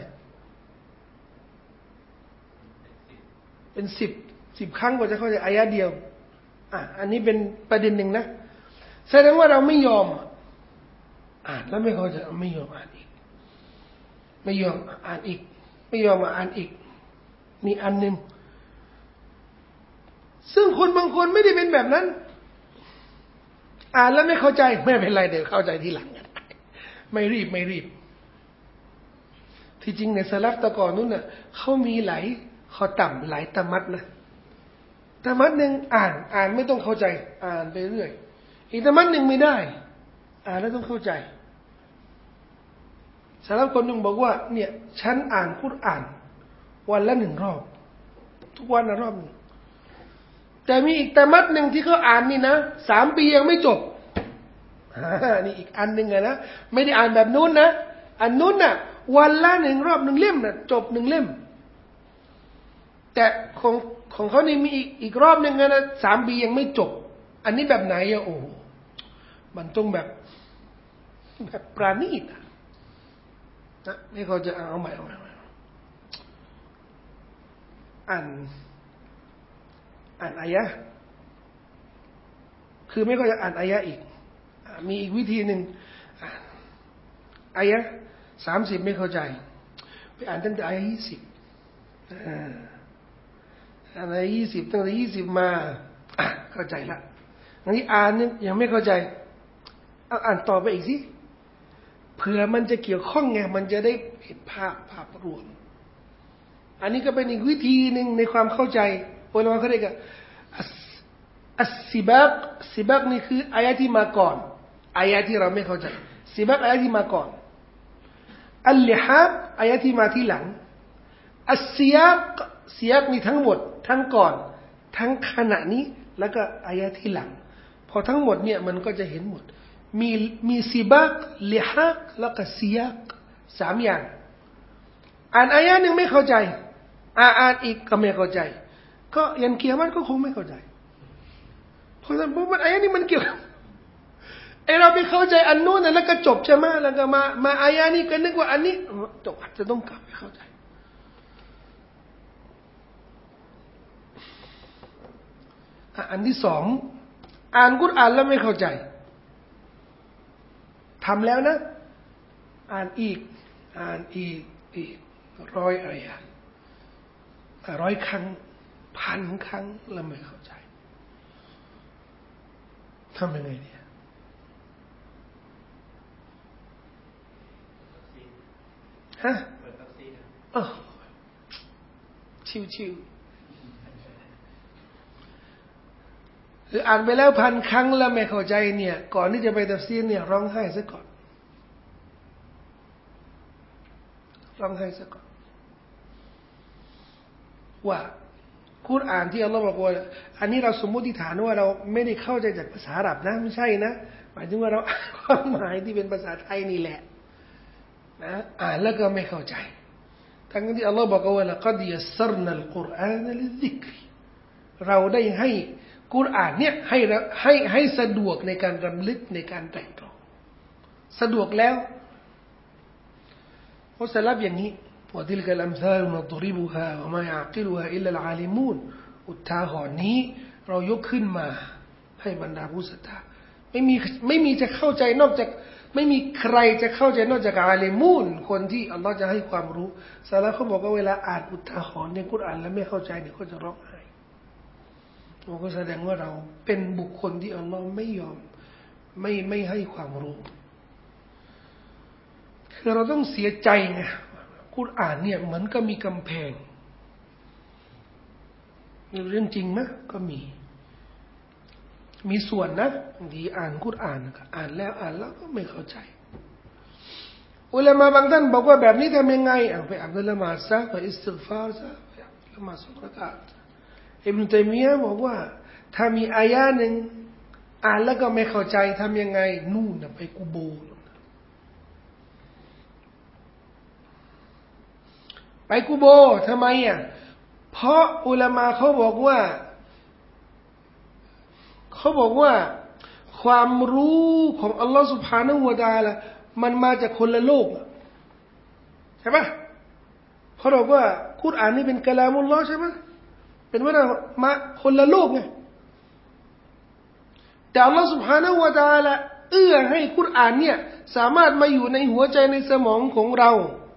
เป็น10ครั้งกว่าจะเข้าใจอายะเดียวอันนี้เป็นประเด็นหนึ่งนะแสดงว่าเราไม่ยอมอ่านแล้วไม่เข้าใจไม่ยอมอ่านอีกไม่ยอมอ่านอีกไม่ยอมอ่านอีกนี่อันหนึ่งซึ่งคนบางคนไม่ได้เป็นแบบนั้นอ่านแล้วไม่เข้าใจไม่เป็นไรเดี๋ยวเข้าใจทีหลังกันไม่รีบที่จริงในสลับตะก่อนนู้นน่ะเขามีหลายข้อต่ำหลายตะมัดนะตะมัดหนึ่งอ่านไม่ต้องเข้าใจอ่านไปเรื่อยอีกตะมัดหนึ่งไม่ได้อ่านแล้วต้องเข้าใจสลับคนหนึ่งบอกว่าเนี่ยฉันอ่านกุรอานวันละ1 รอบทุกวันละรอบนึงแต่มีอีกตะมัดหนึ่งที่เขาอ่านนี่นะ3 ปียังไม่จบนี่อีกอันหนึ่งนะไม่ได้อ่านแบบนู้นนะอันนู้นน่ะวันละ1 รอบ1 เล่มน่ะจบ1 เล่มแต่ของเขานี่มีอีกรอบหนึ่งนะ3 ปียังไม่จบอันนี้แบบไหนอะโอ้มันต้องแบบปราณีตนะไม่เขาจะเอาใหม่อ่านอายะคือไม่ก็จะอ่านอายะอีกมีอีกวิธีหนึ่งอายะ30ไม่เข้าใจไปอ่านตั้งแต่อายะ20อ่านอายะ20ตั้งแต่20มาเข้าใจละอันนี้อ่านนึงยังไม่เข้าใจเอาอ่านต่อไปอีกสิเผื่อมันจะเกี่ยวข้องไงมันจะได้เห็นภาพรวมอันนี้ก็เป็นอีกวิธีหนึ่งในความเข้าใจอุลามะเขาเรียกอัสซิบักนี่คืออายะที่มาก่อนอายะที่เราไม่เข้าใจซิบักอายะที่มาก่อนอัลลิฮาบอายะที่มาที่หลังอัสซิยักนี่ทั้งหมดทั้งก่อนทั้งขณะนี้แล้วก็อายะที่หลังพอทั้งหมดเนี่ยมันก็จะเห็นหมดมีซิบักลิฮาบแล้วก็ซิยัก3 อย่างอ่านอายะหนึ่งไม่เข้าใจอ่านอีกก็ไม่เข้าใจก็ยันเกียรติก็คงไม่เข้าใจเพราะฉะนั้นมันอายะนี้มันเกี่ยวเราไปเข้าใจอันนู้นแล้วก็จบใช่ไหมแล้วก็มาอายะนี้ก็นึกว่าอันนี้จบอาจจะต้องกลับไปเข้าใจอันที่2อ่านกุรอานแล้วไม่เข้าใจทำแล้วนะอ่านอีก100 อายะ100 ครั้ง1,000 ครั้งแล้วไม่เข้าใจทำยังไงเนี่ยฮะชิวหรืออ่านไปแล้วพันครั้งแล้วไม่เข้าใจเนี่ยก่อนที่จะไปตัฟซีรเนี่ยร้องไห้ซะก่อนว่ากุรอานที่อัลลอฮ์บอกว่าอันนี้เราสมมติฐานว่าเราไม่ได้เข้าใจจากภาษาอาหรับนะไม่ใช่นะหมายถึงว่าเราอ่านความหมายที่เป็นภาษาไทยนี่แหละนะอ่านแล้วก็ไม่เข้าใจทั้งที่อัลลอฮ์บอกว่าละกัดยัสซรนัลกุรอานลิซิกรเราได้ให้กุรอานเนี่ยให้สะดวกในการรำลึกในการไตร่ตรองสะดวกแล้วเพราะสลับอย่างนี้ว่าทิลกัลอัมซาลนัดริบุฮาวะมายะกิลุฮาอิลลัลอาลิมูนอุทาหรณ์นี้เรายกขึ้นมาให้บรรดาผู้ศรัทธาไม่มีจะเข้าใจนอกจากไม่มีใครจะเข้าใจนอกจากอาลิมูนคนที่อัลลอฮ์จะให้ความรู้ซะแล้วเขาบอกว่าเวลาอ่านอุทาหรณ์ในกุรอานแล้วไม่เข้าใจเนี่ยเขาจะร้องไห้มันก็แสดงว่าเราเป็นบุคคลที่อัลลอฮ์ไม่ยอมไม่ให้ความรู้คือเราต้องเสียใจไงกุรอานเนี่ยเหมือนก็มีกำแพงเรื่องจริงไหมก็มีส่วนนะบางทีอ่านกุรอานอ่านแล้วก็ไม่เข้าใจอุลามะบางท่านบอกว่าแบบนี้ทำยังไงไปอ่านละหมาดซะไปอิสติฆฟารซะไปอ่านละหมาด2 รอกาตอิบนุตัยมียะห์บอกว่าถ้ามีอายะห์นึงอ่านแล้วก็ไม่เข้าใจทำยังไงนู่นน่ะไปกุโบร์ไปกุโบร์ทำไมอ่ะเพราะอุลามะเขาบอกว่าความรู้ของอัลลอฮฺ سبحانه และ تعالى มันมาจากคนละโลกใช่ปะเขาบอกว่ากุรอานนี่เป็นกะลามุลลอฮ์ใช่ไหมเป็นว่ามาคนละโลกไงแต่อัลลอฮฺ سبحانه และ تعالى เอื้อให้กุรอานเนี่ยสามารถมาอยู่ในหัวใจในสมองของเรา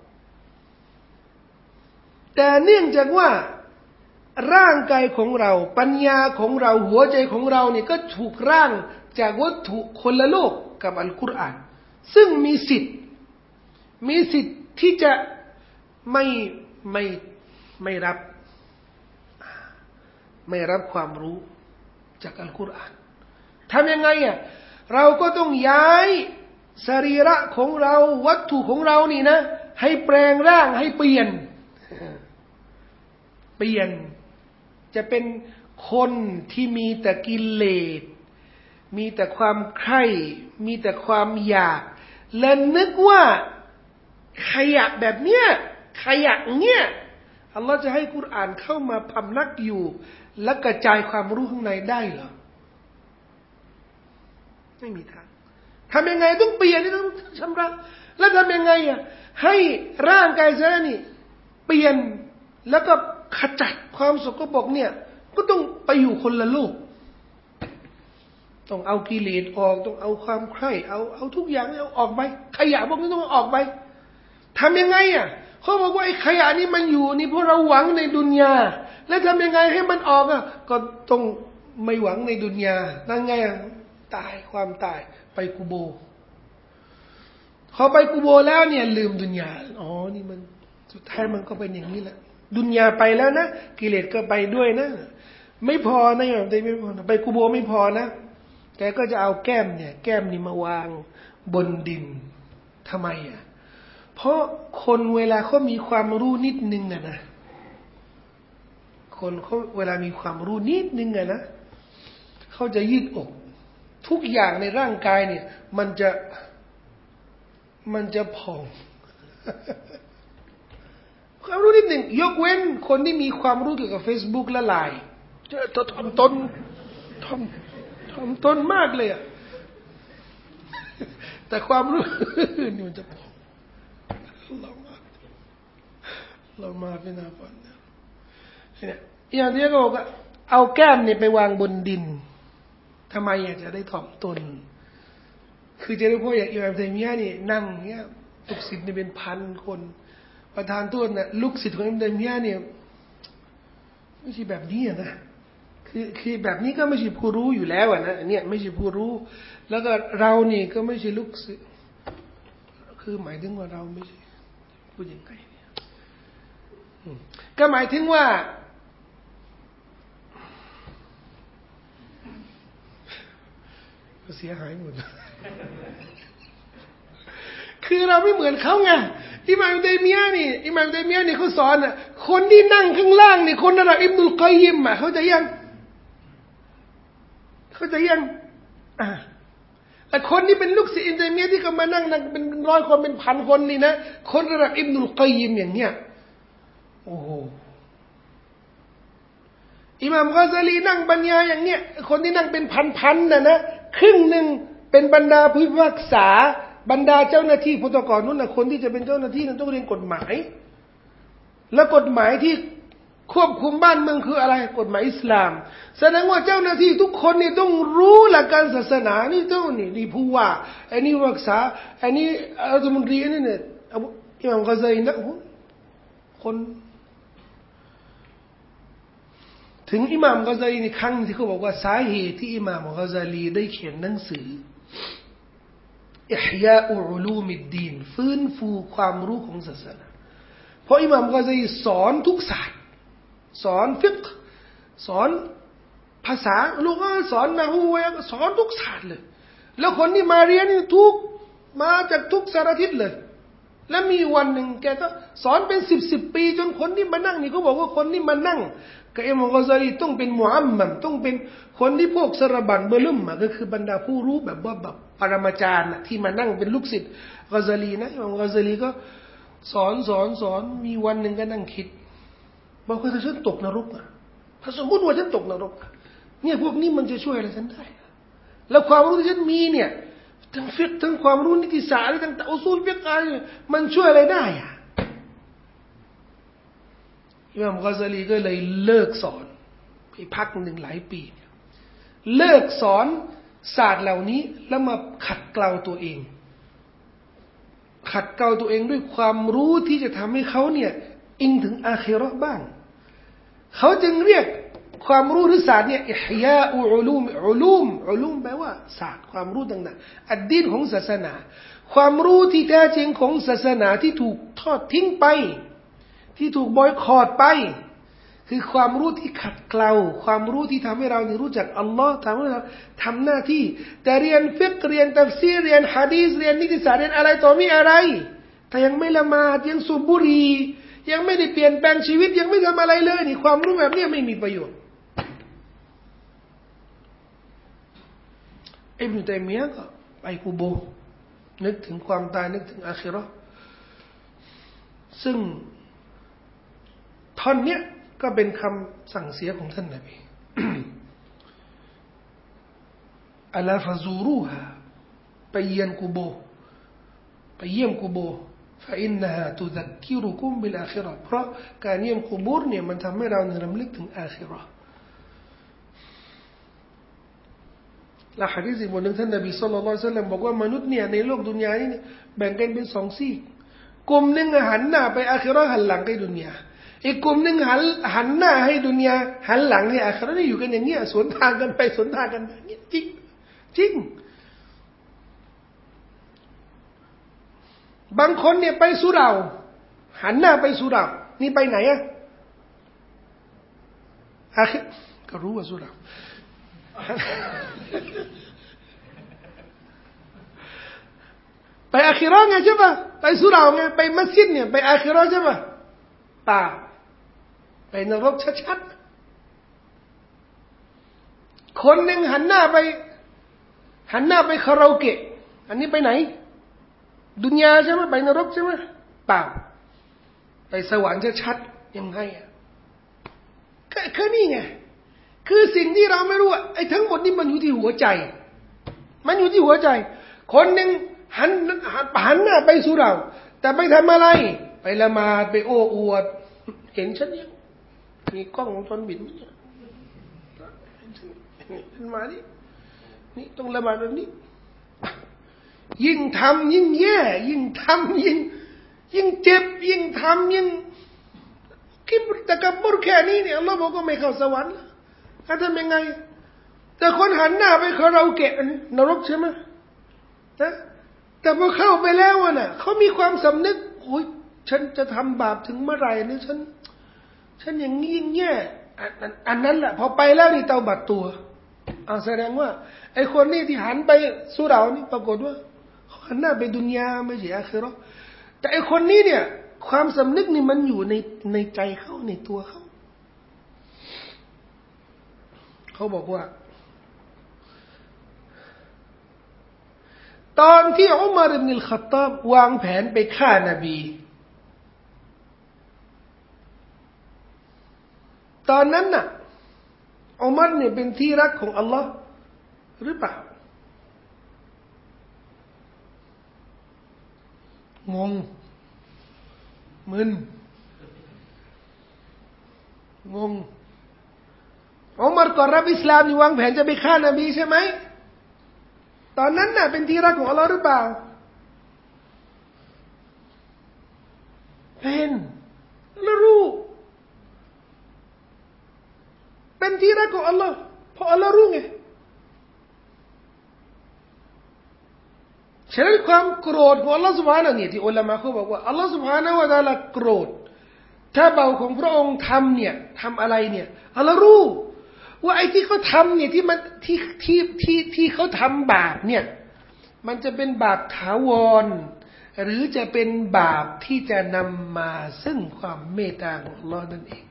แต่เนื่องจากว่าร่างกายของเราปัญญาของเราหัวใจของเราเนี่ยก็ถูกร่างจากวัตถุคนละโลกกับอัลกุรอานซึ่งมีสิทธิ์ที่จะไม่รับความรู้จากอัลกุรอานทำยังไงอ่ะเราก็ต้องย้ายสรีระของเราวัตถุของเรานี่นะให้แปลงร่างให้เปลี่ยนจะเป็นคนที่มีแต่กิเลสมีแต่ความใคร่มีแต่ความอยากและนึกว่าขยะแบบเนี้ยอัลลอฮ์จะให้กุรอานเข้ามาพำนักอยู่และกระจายความรู้ข้างในได้เหรอไม่มีทางทำยังไงต้องเปลี่ยนต้องชำระแล้วทำยังไงอ่ะให้ร่างกายซะนี่เปลี่ยนแล้วก็ขจัดความสกปรกเนี่ยก็ต้องไปอยู่คนละโลกต้องเอากิเลสออกต้องเอาความใคร่เอาทุกอย่างเอาออกไปขยะพวกนี้ต้องออกไปทำยังไงอ่ะเขาบอกว่าไอ้ขยะนี่มันอยู่นี่เพราะเราหวังในดุนยาแล้วทำยังไงให้มันออกอ่ะก็ต้องไม่หวังในดุนยานั่นไงตายความตายไปกุโบพอไปกุโบแล้วเนี่ยลืมดุนยาอ๋อนี่มันสุดท้ายมันก็เป็นอย่างนี้แหละดุนยาไปแล้วนะกิเลสก็ไปด้วยนะไม่พอนะอย่างใดไม่พอไปกุโบไม่พอนะแกก็จะเอาแก้มนี่มาวางบนดินทำไมอ่ะเพราะคนเวลาเขามีความรู้นิดนึงนะคนเขาเวลามีความรู้นิดนึงนะเขาจะยืดอกทุกอย่างในร่างกายเนี่ยมันจะผ่องความรู้นิดหนึ่งยกเว้นคนที่มีความรู้เกี่ยวกับ Facebook และ LINE จะถ่อมตนมากเลยอ่ะแต่ความรู้นี่มันจะพอเรามาเป็นอาบัติเนี่ยอย่างที่เขาบอกเอาแก้มเนี่ยไปวางบนดินทำไมอยากจะได้ถ่อมตนคือจะได้พวกอย่างอิหม่ามตัยมียะห์นี่นั่งเนี่ยลูกศิษย์นี่เป็นพันคนประธานโทษนะลูกศิษย์ของอิหม่ามตัยมียะห์เนี่ยไม่ใช่แบบนี้นะคือแบบนี้ก็ไม่ใช่ผู้รู้อยู่แล้วนะเนี่ยไม่ใช่ผู้รู้แล้วก็เรานี่ก็ไม่ใช่ลูกศิษย์คือหมายถึงว่าเราไม่ใช่พูดยังไงก็หมายถึงว่าเสียหายหมดคือเราไม่เหมือนเขาไงอิหม่ามตัยมียะห์นี่เขาสอนอ่ะคนที่นั่งข้างล่างนี่คนระดับอิบนุลกัยยิมอ่ะเขาจะยังแต่คนที่เป็นลูกศิษย์อิบนุตัยมียะห์ที่เขามานั่งเป็นร้อยคนเป็นพันคนนี่นะคนระดับอิบนุลกัยยิมอย่างเงี้ยโอ้โหอิหม่ามกอซาลีนั่งบรรยายอย่างเงี้ยคนที่นั่งเป็นพันๆนะครึ่งหนึ่งเป็นบรรดาผู้พิพากษาบรรดาเจ้าหน้าที่พุทธกรนู้นนะคนที่จะเป็นเจ้าหน้าที่นั้นต้องเรียนกฎหมายและกฎหมายที่ควบคุมบ้านเมืองคืออะไรกฎหมายอิสลามแสดงว่าเจ้าหน้าที่ทุกคนนี่ต้องรู้หลักการศาสนานี่ต้องนี่ผู้ว่าไอ้นี่รักษาไอ้นี่รัฐมนตรีนี่เนี่ยอิหม่ามกอซาลีนะคนถึงอิหม่ามกอซาลีในครั้งที่เขาบอกว่าสาเหตุที่อิหม่ามกอซาลีได้เขียนหนังสืออิฮยาอุลูมิดดีนฟื้นฟูความรู้ของศาสนาเพราะอิหม่ามกอซาลีสอนทุกศาสตร์สอนฟิกห์สอนภาษาลูกสอนนะฮูวะสอนทุกศาสตร์เลยแล้วคนที่มาเรียนนี่ทุกมาจากทุกสารทิศเลยแล้วมีวันหนึ่งแกก็สอนเป็นสิบปีจนคนที่มานั่งนี่เขาบอกว่าคนที่มานั่งกับอิหม่ามกอซาลีต้องเป็นมุอัมมัมต้องเป็นคนที่พวกสระบันเบลุ่มก็คือบรรดาผู้รู้แบบว่าแบบปรมาจารย์ที่มานั่งเป็นลูกศิษย์กอซาลีนะอิหม่ามกอซาลีก็สอนมีวันหนึ่งก็นั่งคิดบอกว่าถ้าฉันตกนรกถ้าสมมติว่าฉันตกนรกเนี่ยพวกนี้มันจะช่วยอะไรฉันได้แล้วความรู้ที่ฉันมีเนี่ยทั้งฟิกทั้งความรู้นิติศาสตร์ทั้งอุซูลฟิกอะไรมันช่วยอะไรได้อิหม่ามกอซาลีก็เลยเลิกสอนไปพักหนึ่งหลายปีเลิกสอนศาสตร์เหล่านี้แล้วมาขัดเกลาตัวเองด้วยความรู้ที่จะทำให้เขาเนี่ยอิงถึงอาคิเราะห์บ้างเขาจึงเรียกความรู้หรือศาสตร์เนี่ยอิฮยาอุลูมแปลว่าศาสตร์ความรู้ต่างๆอัดดีนของศาสนาความรู้ที่แท้จริงของศาสนาที่ถูกทอดทิ้งไปที่ถูกบอยคอตไปคือความรู้ที่ขัดเกลาความรู้ที่ทำให้เรารู้จักอัลลอฮ์ทำให้เราทำหน้าที่แต่เรียนฟิกห์เรียนตัฟซีรเรียนหะดีษเรียนนิติศาสตร์เรียนอะไรต่อมีอะไรแต่ยังไม่ละหมาดยังสูบบุหรี่ยังไม่ได้เปลี่ยนแปลงชีวิตยังไม่ทำอะไรเลยนี่ความรู้แบบนี้ไม่มีประโยชน์อิบนุตัยมียะห์ก็ไปกุโบร์นึกถึงความตายนึกถึงอาคิเราะห์ซึ่งท่อนเนี้ยก็เป็นคำสั่งเสียของท่านนบีอัลาฟะซูรูฮาไปเยี่ยมกุโบร์فإنها تذكركم بالآخرة เพราะการเยี่ยมกุโบร์เนี่ยมันทำให้เรารำลึกถึงอาคิเราะห์และหะดีษอีกบทหนึ่งท่านนบีศ็อลลัลลอฮุอะลัยฮิวะซัลลัมบอกว่ามนุษย์เนี่ยในโลกดุนยานี้แบ่งกันเป็นสองซีกกลุ่มหนึ่งหันหน้าไปอาคิเราะห์หันหลังไปดุนยาอีกกลุ่มหนึ่งหันหน้าให้ดุนยาหันหลังให้อาคิเราะห์นี่อยู่กันอย่างเงี้ยสวนทางกันไปสวนทางกันอย่างเงี้ยจริงบางคนเนี่ยไปสุเหร่าหันหน้าไปสุเหร่านี่ไปไหนก็รู้ว่าสุเหร่าไปอาคิเราะห์ไงใช่ป่ะไปสุเหร่าไงไปมัสยิดเนี่ยไปอาคิเราะห์ใช่ป่ะป่าไปนรกชัดๆคนหนึ่งหันหน้าไปคาราโอเกะอันนี้ไปไหนดุนยาใช่ไหมไปนรกใช่ไหมเปล่าไปสวรรค์ชัดๆยังไงก็นี่ไงคือสิ่งที่เราไม่รู้ไอ้ทั้งหมดนี่มันอยู่ที่หัวใจคนหนึ่งหันหน้าไปสู่เราแต่ไปทำอะไรไปละหมาดไปโอ้อวดเห็นฉันยังมีกล้องวงจรปิดมั้ยมานี่ต้องละหมาดแบบนี้ยิ่งทำยิ่งแย่ยิ่งทำยิ่งเจ็บยิ่งทำยิ่งคิดแต่กับบุญแค่นี้เนี่ยอัลลอฮ์บอกว่าไม่เข้าสวรรค์แล้วทำยังไงแต่คนหันหน้าไปคาราโอเกะนรกใช่ไหมนะแต่พอเข้าไปแล้วน่ะเขามีความสำนึกโอ้ยฉันจะทำบาปถึงเมื่อไหร่หรือฉันอย่างนี้อย่างแย่อันนั้นแหละพอไปแล้วนี่เตาบัดตัวแสดงว่าไอ้คนนี้ที่หันไปสู่เรานี่ปรากฏว่าหันหน้าไปดุนยาไม่ใช่อาคิเราะห์แต่ไอ้คนนี้เนี่ยความสำนึกนี่มันอยู่ในใจเขาในตัวเขาเขาบอกว่าตอนที่อุมัรอิบนุลค็อฏฏอบวางแผนไปฆ่านบีตอนนั้นน่ะอุมัรเนี่ยเป็นที่รักของอัลลอฮ์หรือเปล่างงมึนงงอุมัรก่อนรับอิสลามนี่วางแผนจะไปฆ่านบีใช่ไหมตอนนั้นน่ะเป็นที่รักของอัลลอฮ์หรือเปล่าเป็นแล้วรู้เป็นที่รักของอัลลอฮ์เพราะอัลลอฮ์รู้ไงฉะนั้นความโกรธของอัลลอฮ์ سبحانه เนี่ยที่อุลามะเขาบอกว่าอัลลอฮ์ سبحانه และ تعالى โกรธถ้าเบาของพระองค์ทำเนี่ยทำอะไรเนี่ยอัลลอฮ์รู้ว่าไอ้ที่เขาทำเนี่ยที่มันที่เขาทำบาปเนี่ยมันจะเป็นบาปถาวรหรือจะเป็นบาปที่จะนำมาซึ่งความเมตตาของอัลลอฮ์นั่นเอง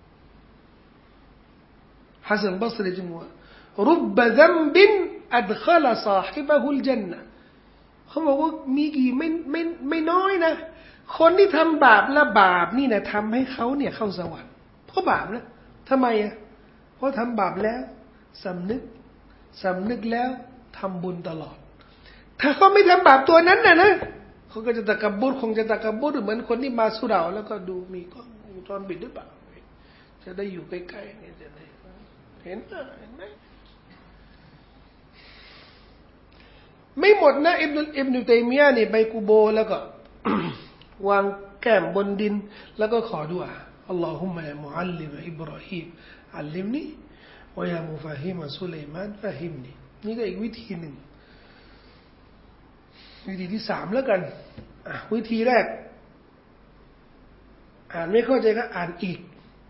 ฮัสซันบัศรีจึงว่ารุบบะซัมบินอัดขะลซาฮิบะฮุลญันนะห์เขาบอกว่ามีกี่ไม่น้อยนะคนที่ทำบาปและบาปนี่นะทำให้เขาเนี่ยเข้าสวรรค์เพราะบาปนะทำไมอ่ะเพราะทำบาปแล้วสำนึกแล้วทำบุญตลอดถ้าเขาไม่ทำบาปตัวนั้นนะเขาก็จะตะกับบรุษคงจะตะกับบรุษเหมือนคนที่มาสู่เราแล้วก็ดูมีกล้องวงจรปิดหรือเปล่าจะได้อยู่ใกล้ๆเนี่ยจะได้เห็นไหมไม่หมดนะอิบนุตัยมียะห์นี่ไปกูโบแล้วก็ วางแก้มบนดินแล้วก็ขอดุอาอัลลอฮุมมะยามุอัลลิมอิบราฮีมอัลลิมนีวะยามุฟะฮิมซุลัยมานฟะฮิมนีนี่ก็อีกวิธีหนึ่งวิธีที่3แล้วกันวิธีแรกอ่านไม่เข้าใจก็อ่านอีก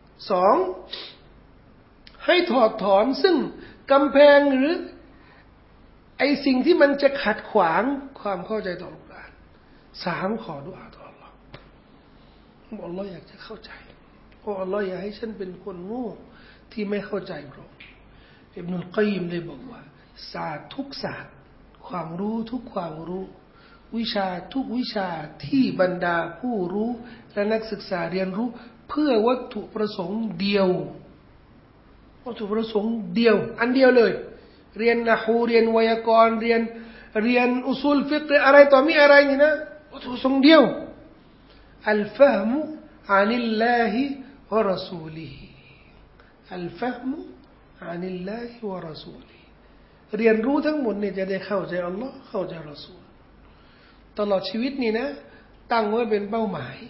2ให้ถอดถอนซึ่งกำแพงหรือไอสิ่งที่มันจะขัดขวางความเข้าใจต่ออัลกุรอาน3ขอดุอาต่ออัลลอฮ์อัลลอฮ์อยากจะเข้าใจอัลลอฮ์อยากให้ฉันเป็นคนโง่ที่ไม่เข้าใจพระองค์อิบนุลกัยยิมได้บอกว่าศาสตร์ทุกศาสตร์ความรู้ทุกความรู้วิชาทุกวิชาที่บรรดาผู้รู้และนักศึกษาเรียนรู้เพื่อวัตถุประสงค์เดียววัตถุประสงค์เดียวอันเดียวเลยเรียนนะฮูเรียนไวยากรณ์เรียนอุซูลฟิกห์อะไรต่อมีอะไรนี่นะวัตถุประสงค์เดียวอัลฟะฮมุอานิลลาฮิวะรอซูลิฮิอัลฟะฮมุอานิลลาฮิวะรอซูลิฮิเรียนรู้ทั้งหมดเนี่ยจะได้เข้าใจอัลลอฮ์เข้าใจรอซูลตลอดชีวิตนี่นะตั้งไว้เป็นเป้าหมาย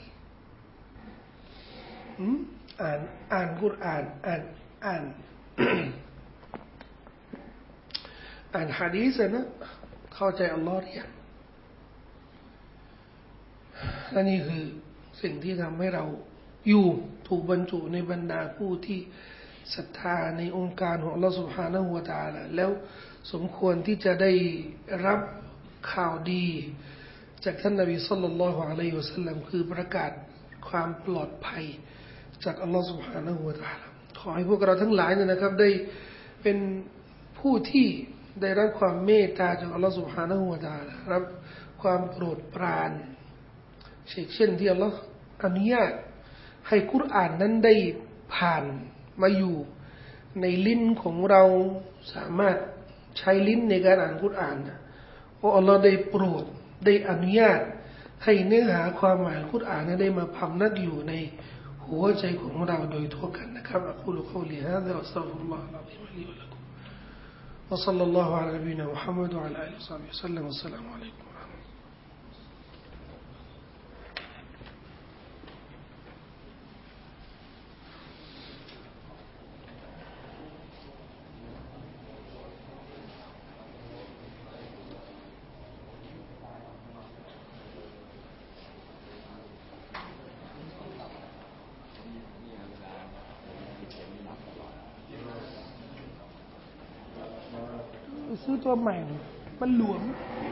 อ่านกุรอานอ่านอ่านหะดีษนะเข้าใจอัลลอฮ์หรือยังและนี่คือสิ่งที่ทำให้เราอยู่ถูกบรรจุในบรรดาผู้ที่ศรัทธาในองค์การของอัลลอฮ์ سبحانه และ تعالى แล้วสมควรที่จะได้รับข่าวดีจากท่านนบีศ็อลลัลลอฮุอะลัยฮิวะซัลลัมคือประกาศความปลอดภัยจากอัลลอฮ์ سبحانه และ تعالى ขอให้พวกเราทั้งหลายเนี่ยนะครับได้เป็นผู้ที่ได้รับความเมตตาจากอัลลอฮ์ سبحانه และ تعالى รับความโปรดปรานเช่นที่อัลลอฮ์อนุญาตให้กุรอานนั้นได้ผ่านมาอยู่ในลิ้นของเราสามารถใช้ลิ้นในการอ่านกุรอานนะเพราะอัลลอฮ์ได้โปรดได้อนุญาตให้เนื้อหาความหมายกุรอานนั้นได้มาพำนักอยู่ในหัวใจของเราโดยทั่วกันนะครับอักูลุกอลีฮาซาอัสตัฆฟิรุลลอฮะอะซีมลีวะละกุมวะศ็อลลัลลอฮุอะลานบีนะมุฮัมมัดวะอะลาอาลิฮิวะศ็อฮบิฮิวะซัลลัมวัสสลามุอะลัยกุมซื้อตัวใหม่มันหลวม